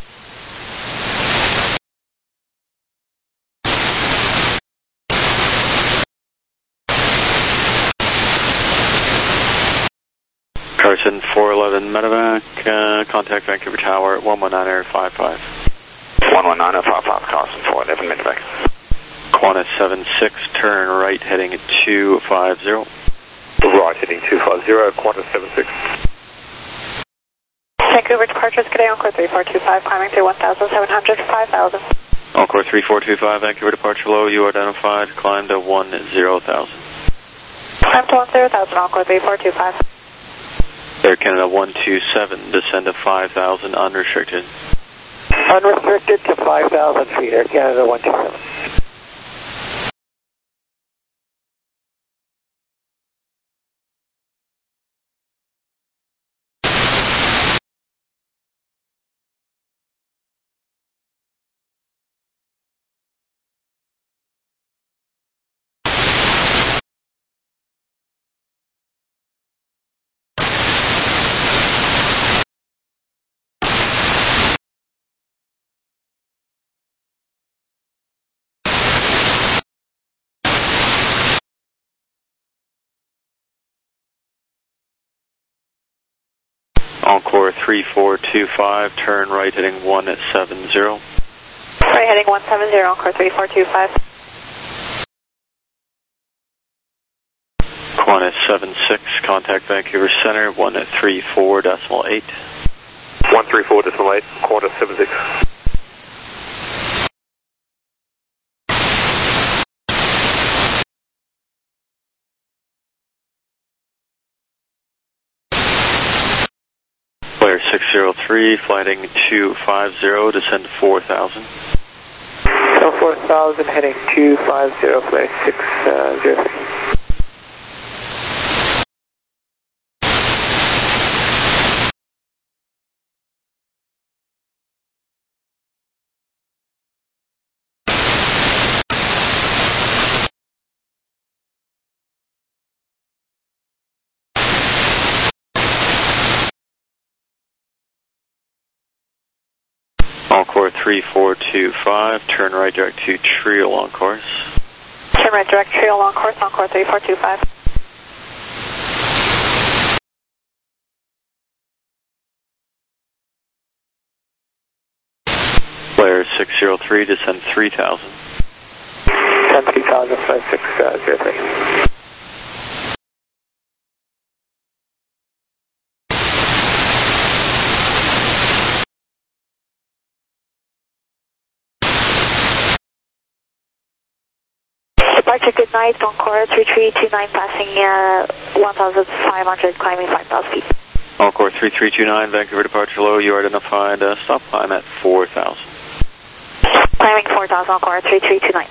Speaker 5: Pearson four eleven Medevac, uh, contact Vancouver Tower at one one nine zero five five.
Speaker 9: one one nine zero five five, Carson four eleven Medevac.
Speaker 5: Qantas seven six, turn right heading two five zero.
Speaker 3: Right heading two five zero, Qantas seven six.
Speaker 12: Vancouver departures, good day, Encore three four two five, climbing through one thousand seven hundred, five thousand.
Speaker 5: Encore three four two five, Vancouver departure low, you identified, climb to one zero thousand.
Speaker 12: Climb to one zero thousand, Encore three four two five.
Speaker 5: Air Canada one two seven, descend to five thousand, unrestricted.
Speaker 15: Unrestricted to five thousand feet, Air Canada one two seven.
Speaker 5: Encore three four two five, turn right heading one seven zero.
Speaker 12: Right heading one seven zero, Encore three four two five.
Speaker 5: Qantas seven six, contact Vancouver Center one three four decimal eight.
Speaker 3: one three four decimal eight, Qantas seven six.
Speaker 5: Player six zero three, flighting two five zero, descend to four thousand.
Speaker 4: So four thousand, heading two five zero, flight six zero three.
Speaker 5: Encore three four two five, turn right direct to Trio on course.
Speaker 12: Turn right direct Trio on course, Encore three four two five.
Speaker 5: Player six zero three, descend three thousand.
Speaker 4: Descend three thousand, flight six zero three.
Speaker 12: Departure, good night, Encore three three two nine, passing uh, one thousand five hundred, climbing five thousand feet.
Speaker 5: Encore three three two nine, Vancouver departure low, you are identified, uh, stop climb at four thousand.
Speaker 12: Climbing four thousand, Encore three three two nine.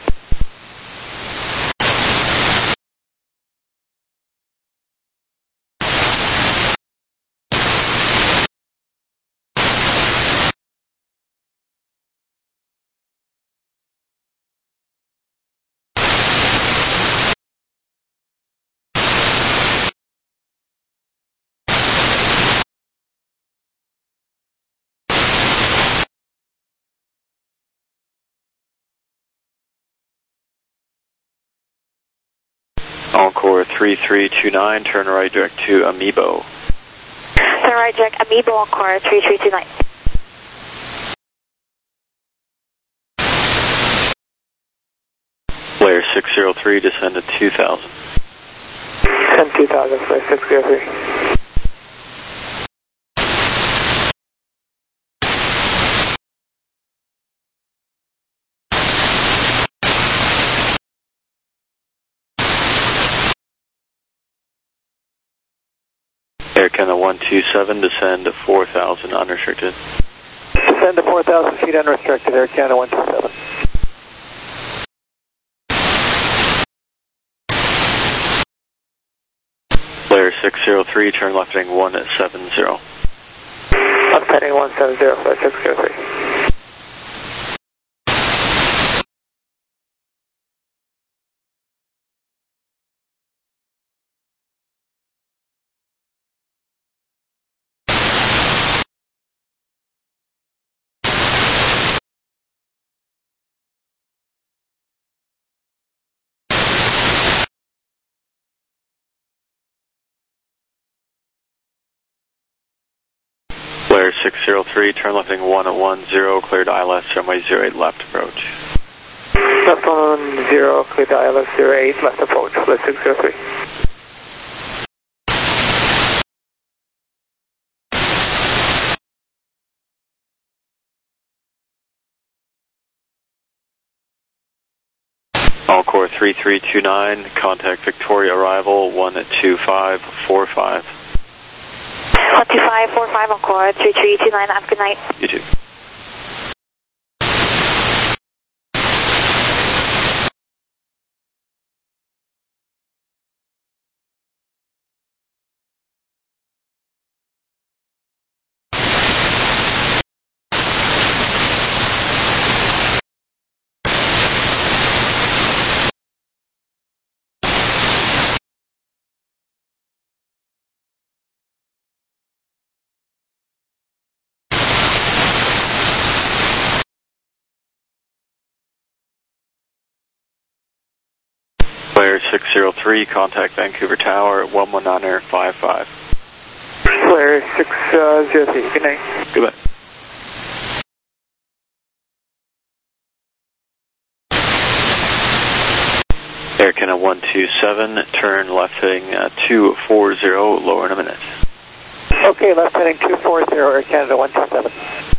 Speaker 5: Encore three three two nine, turn right direct to Amiibo.
Speaker 12: Turn right direct Amiibo, Encore three three two nine.
Speaker 5: Player six zero three, descend to two thousand.
Speaker 4: Descend two thousand, flight six zero three.
Speaker 5: Air Canada one two seven, descend to four thousand, unrestricted.
Speaker 15: Descend to four thousand feet unrestricted, Air Canada one two seven.
Speaker 5: Player six zero three, turn left heading one seven zero.
Speaker 4: Left heading one seven zero, flight six zero three.
Speaker 5: six zero three, turn lifting one one zero, cleared I L S, runway zero eight left approach.
Speaker 4: Left one zero, cleared I L S zero eight, left approach, flight six zero three.
Speaker 5: Encore three three two nine, contact Victoria arrival one two five four five.
Speaker 13: one two five four five, Encore three three two nine, have a good night.
Speaker 5: You too. Player six zero three, contact Vancouver Tower one one nine five five.
Speaker 4: Player six zero three, good night.
Speaker 5: Goodbye. Air Canada one two seven, turn left heading uh, two four zero, lower in a minute.
Speaker 15: Okay, left heading two four zero, Air Canada one two seven.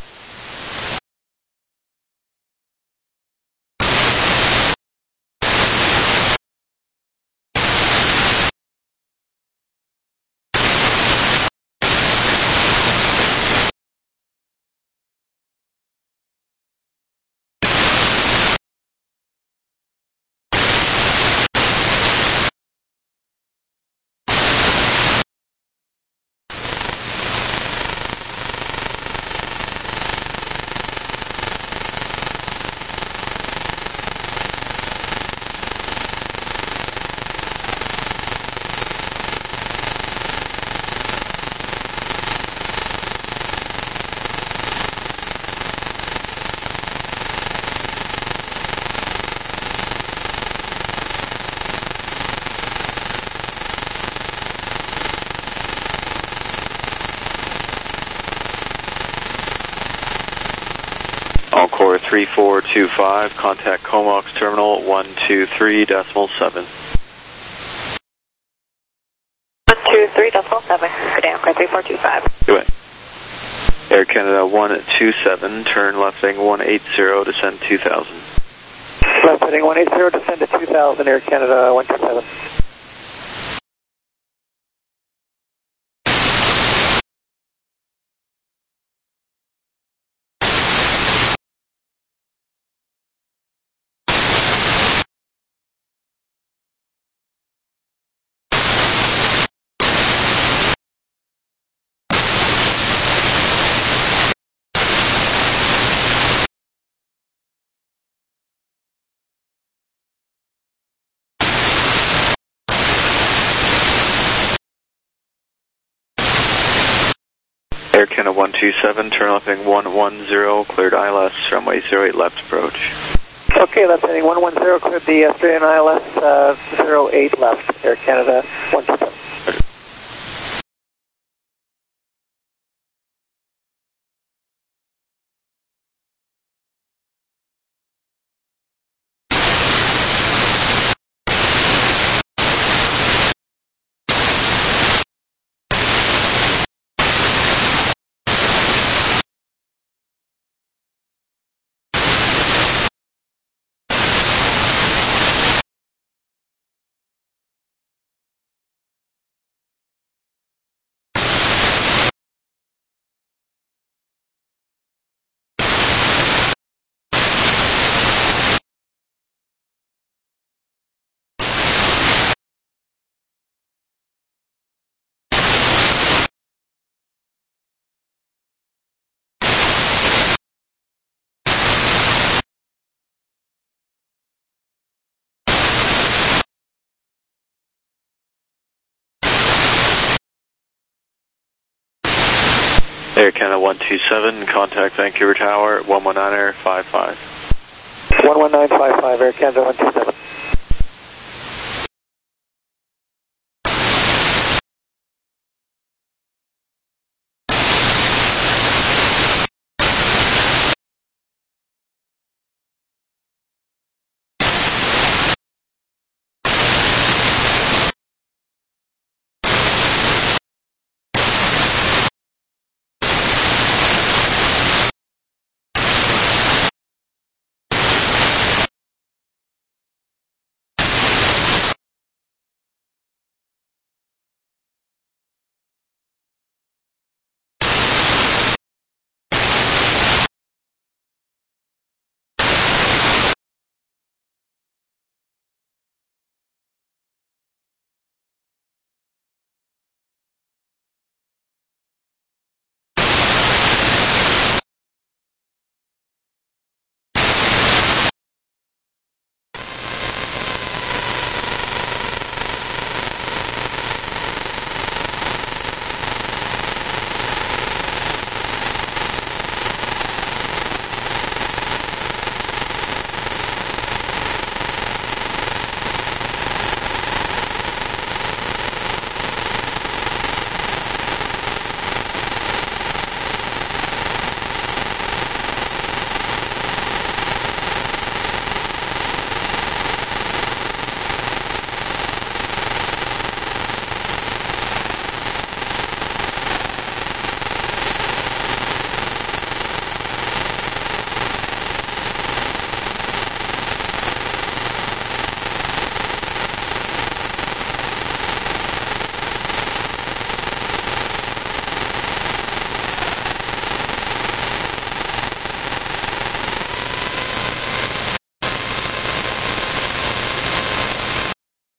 Speaker 5: Encore three four two five, contact Comox Terminal one two three decimal seven.
Speaker 13: one two three decimal seven, good day, Encore three four two five.
Speaker 5: Good. Air Canada one two seven, turn left heading one eight zero, descend two thousand.
Speaker 15: Left heading one eight zero, descend to two thousand, Air Canada one two seven.
Speaker 5: Air Canada one two seven, turn left heading one one zero, cleared I L S, runway zero eight left approach.
Speaker 15: Okay, left heading one one zero, cleared the Australian I L S uh, zero eight left, Air Canada one two seven.
Speaker 5: Air Canada one two seven, contact Vancouver Tower one one nine five five.
Speaker 15: one one nine five five, Air Canada one two seven.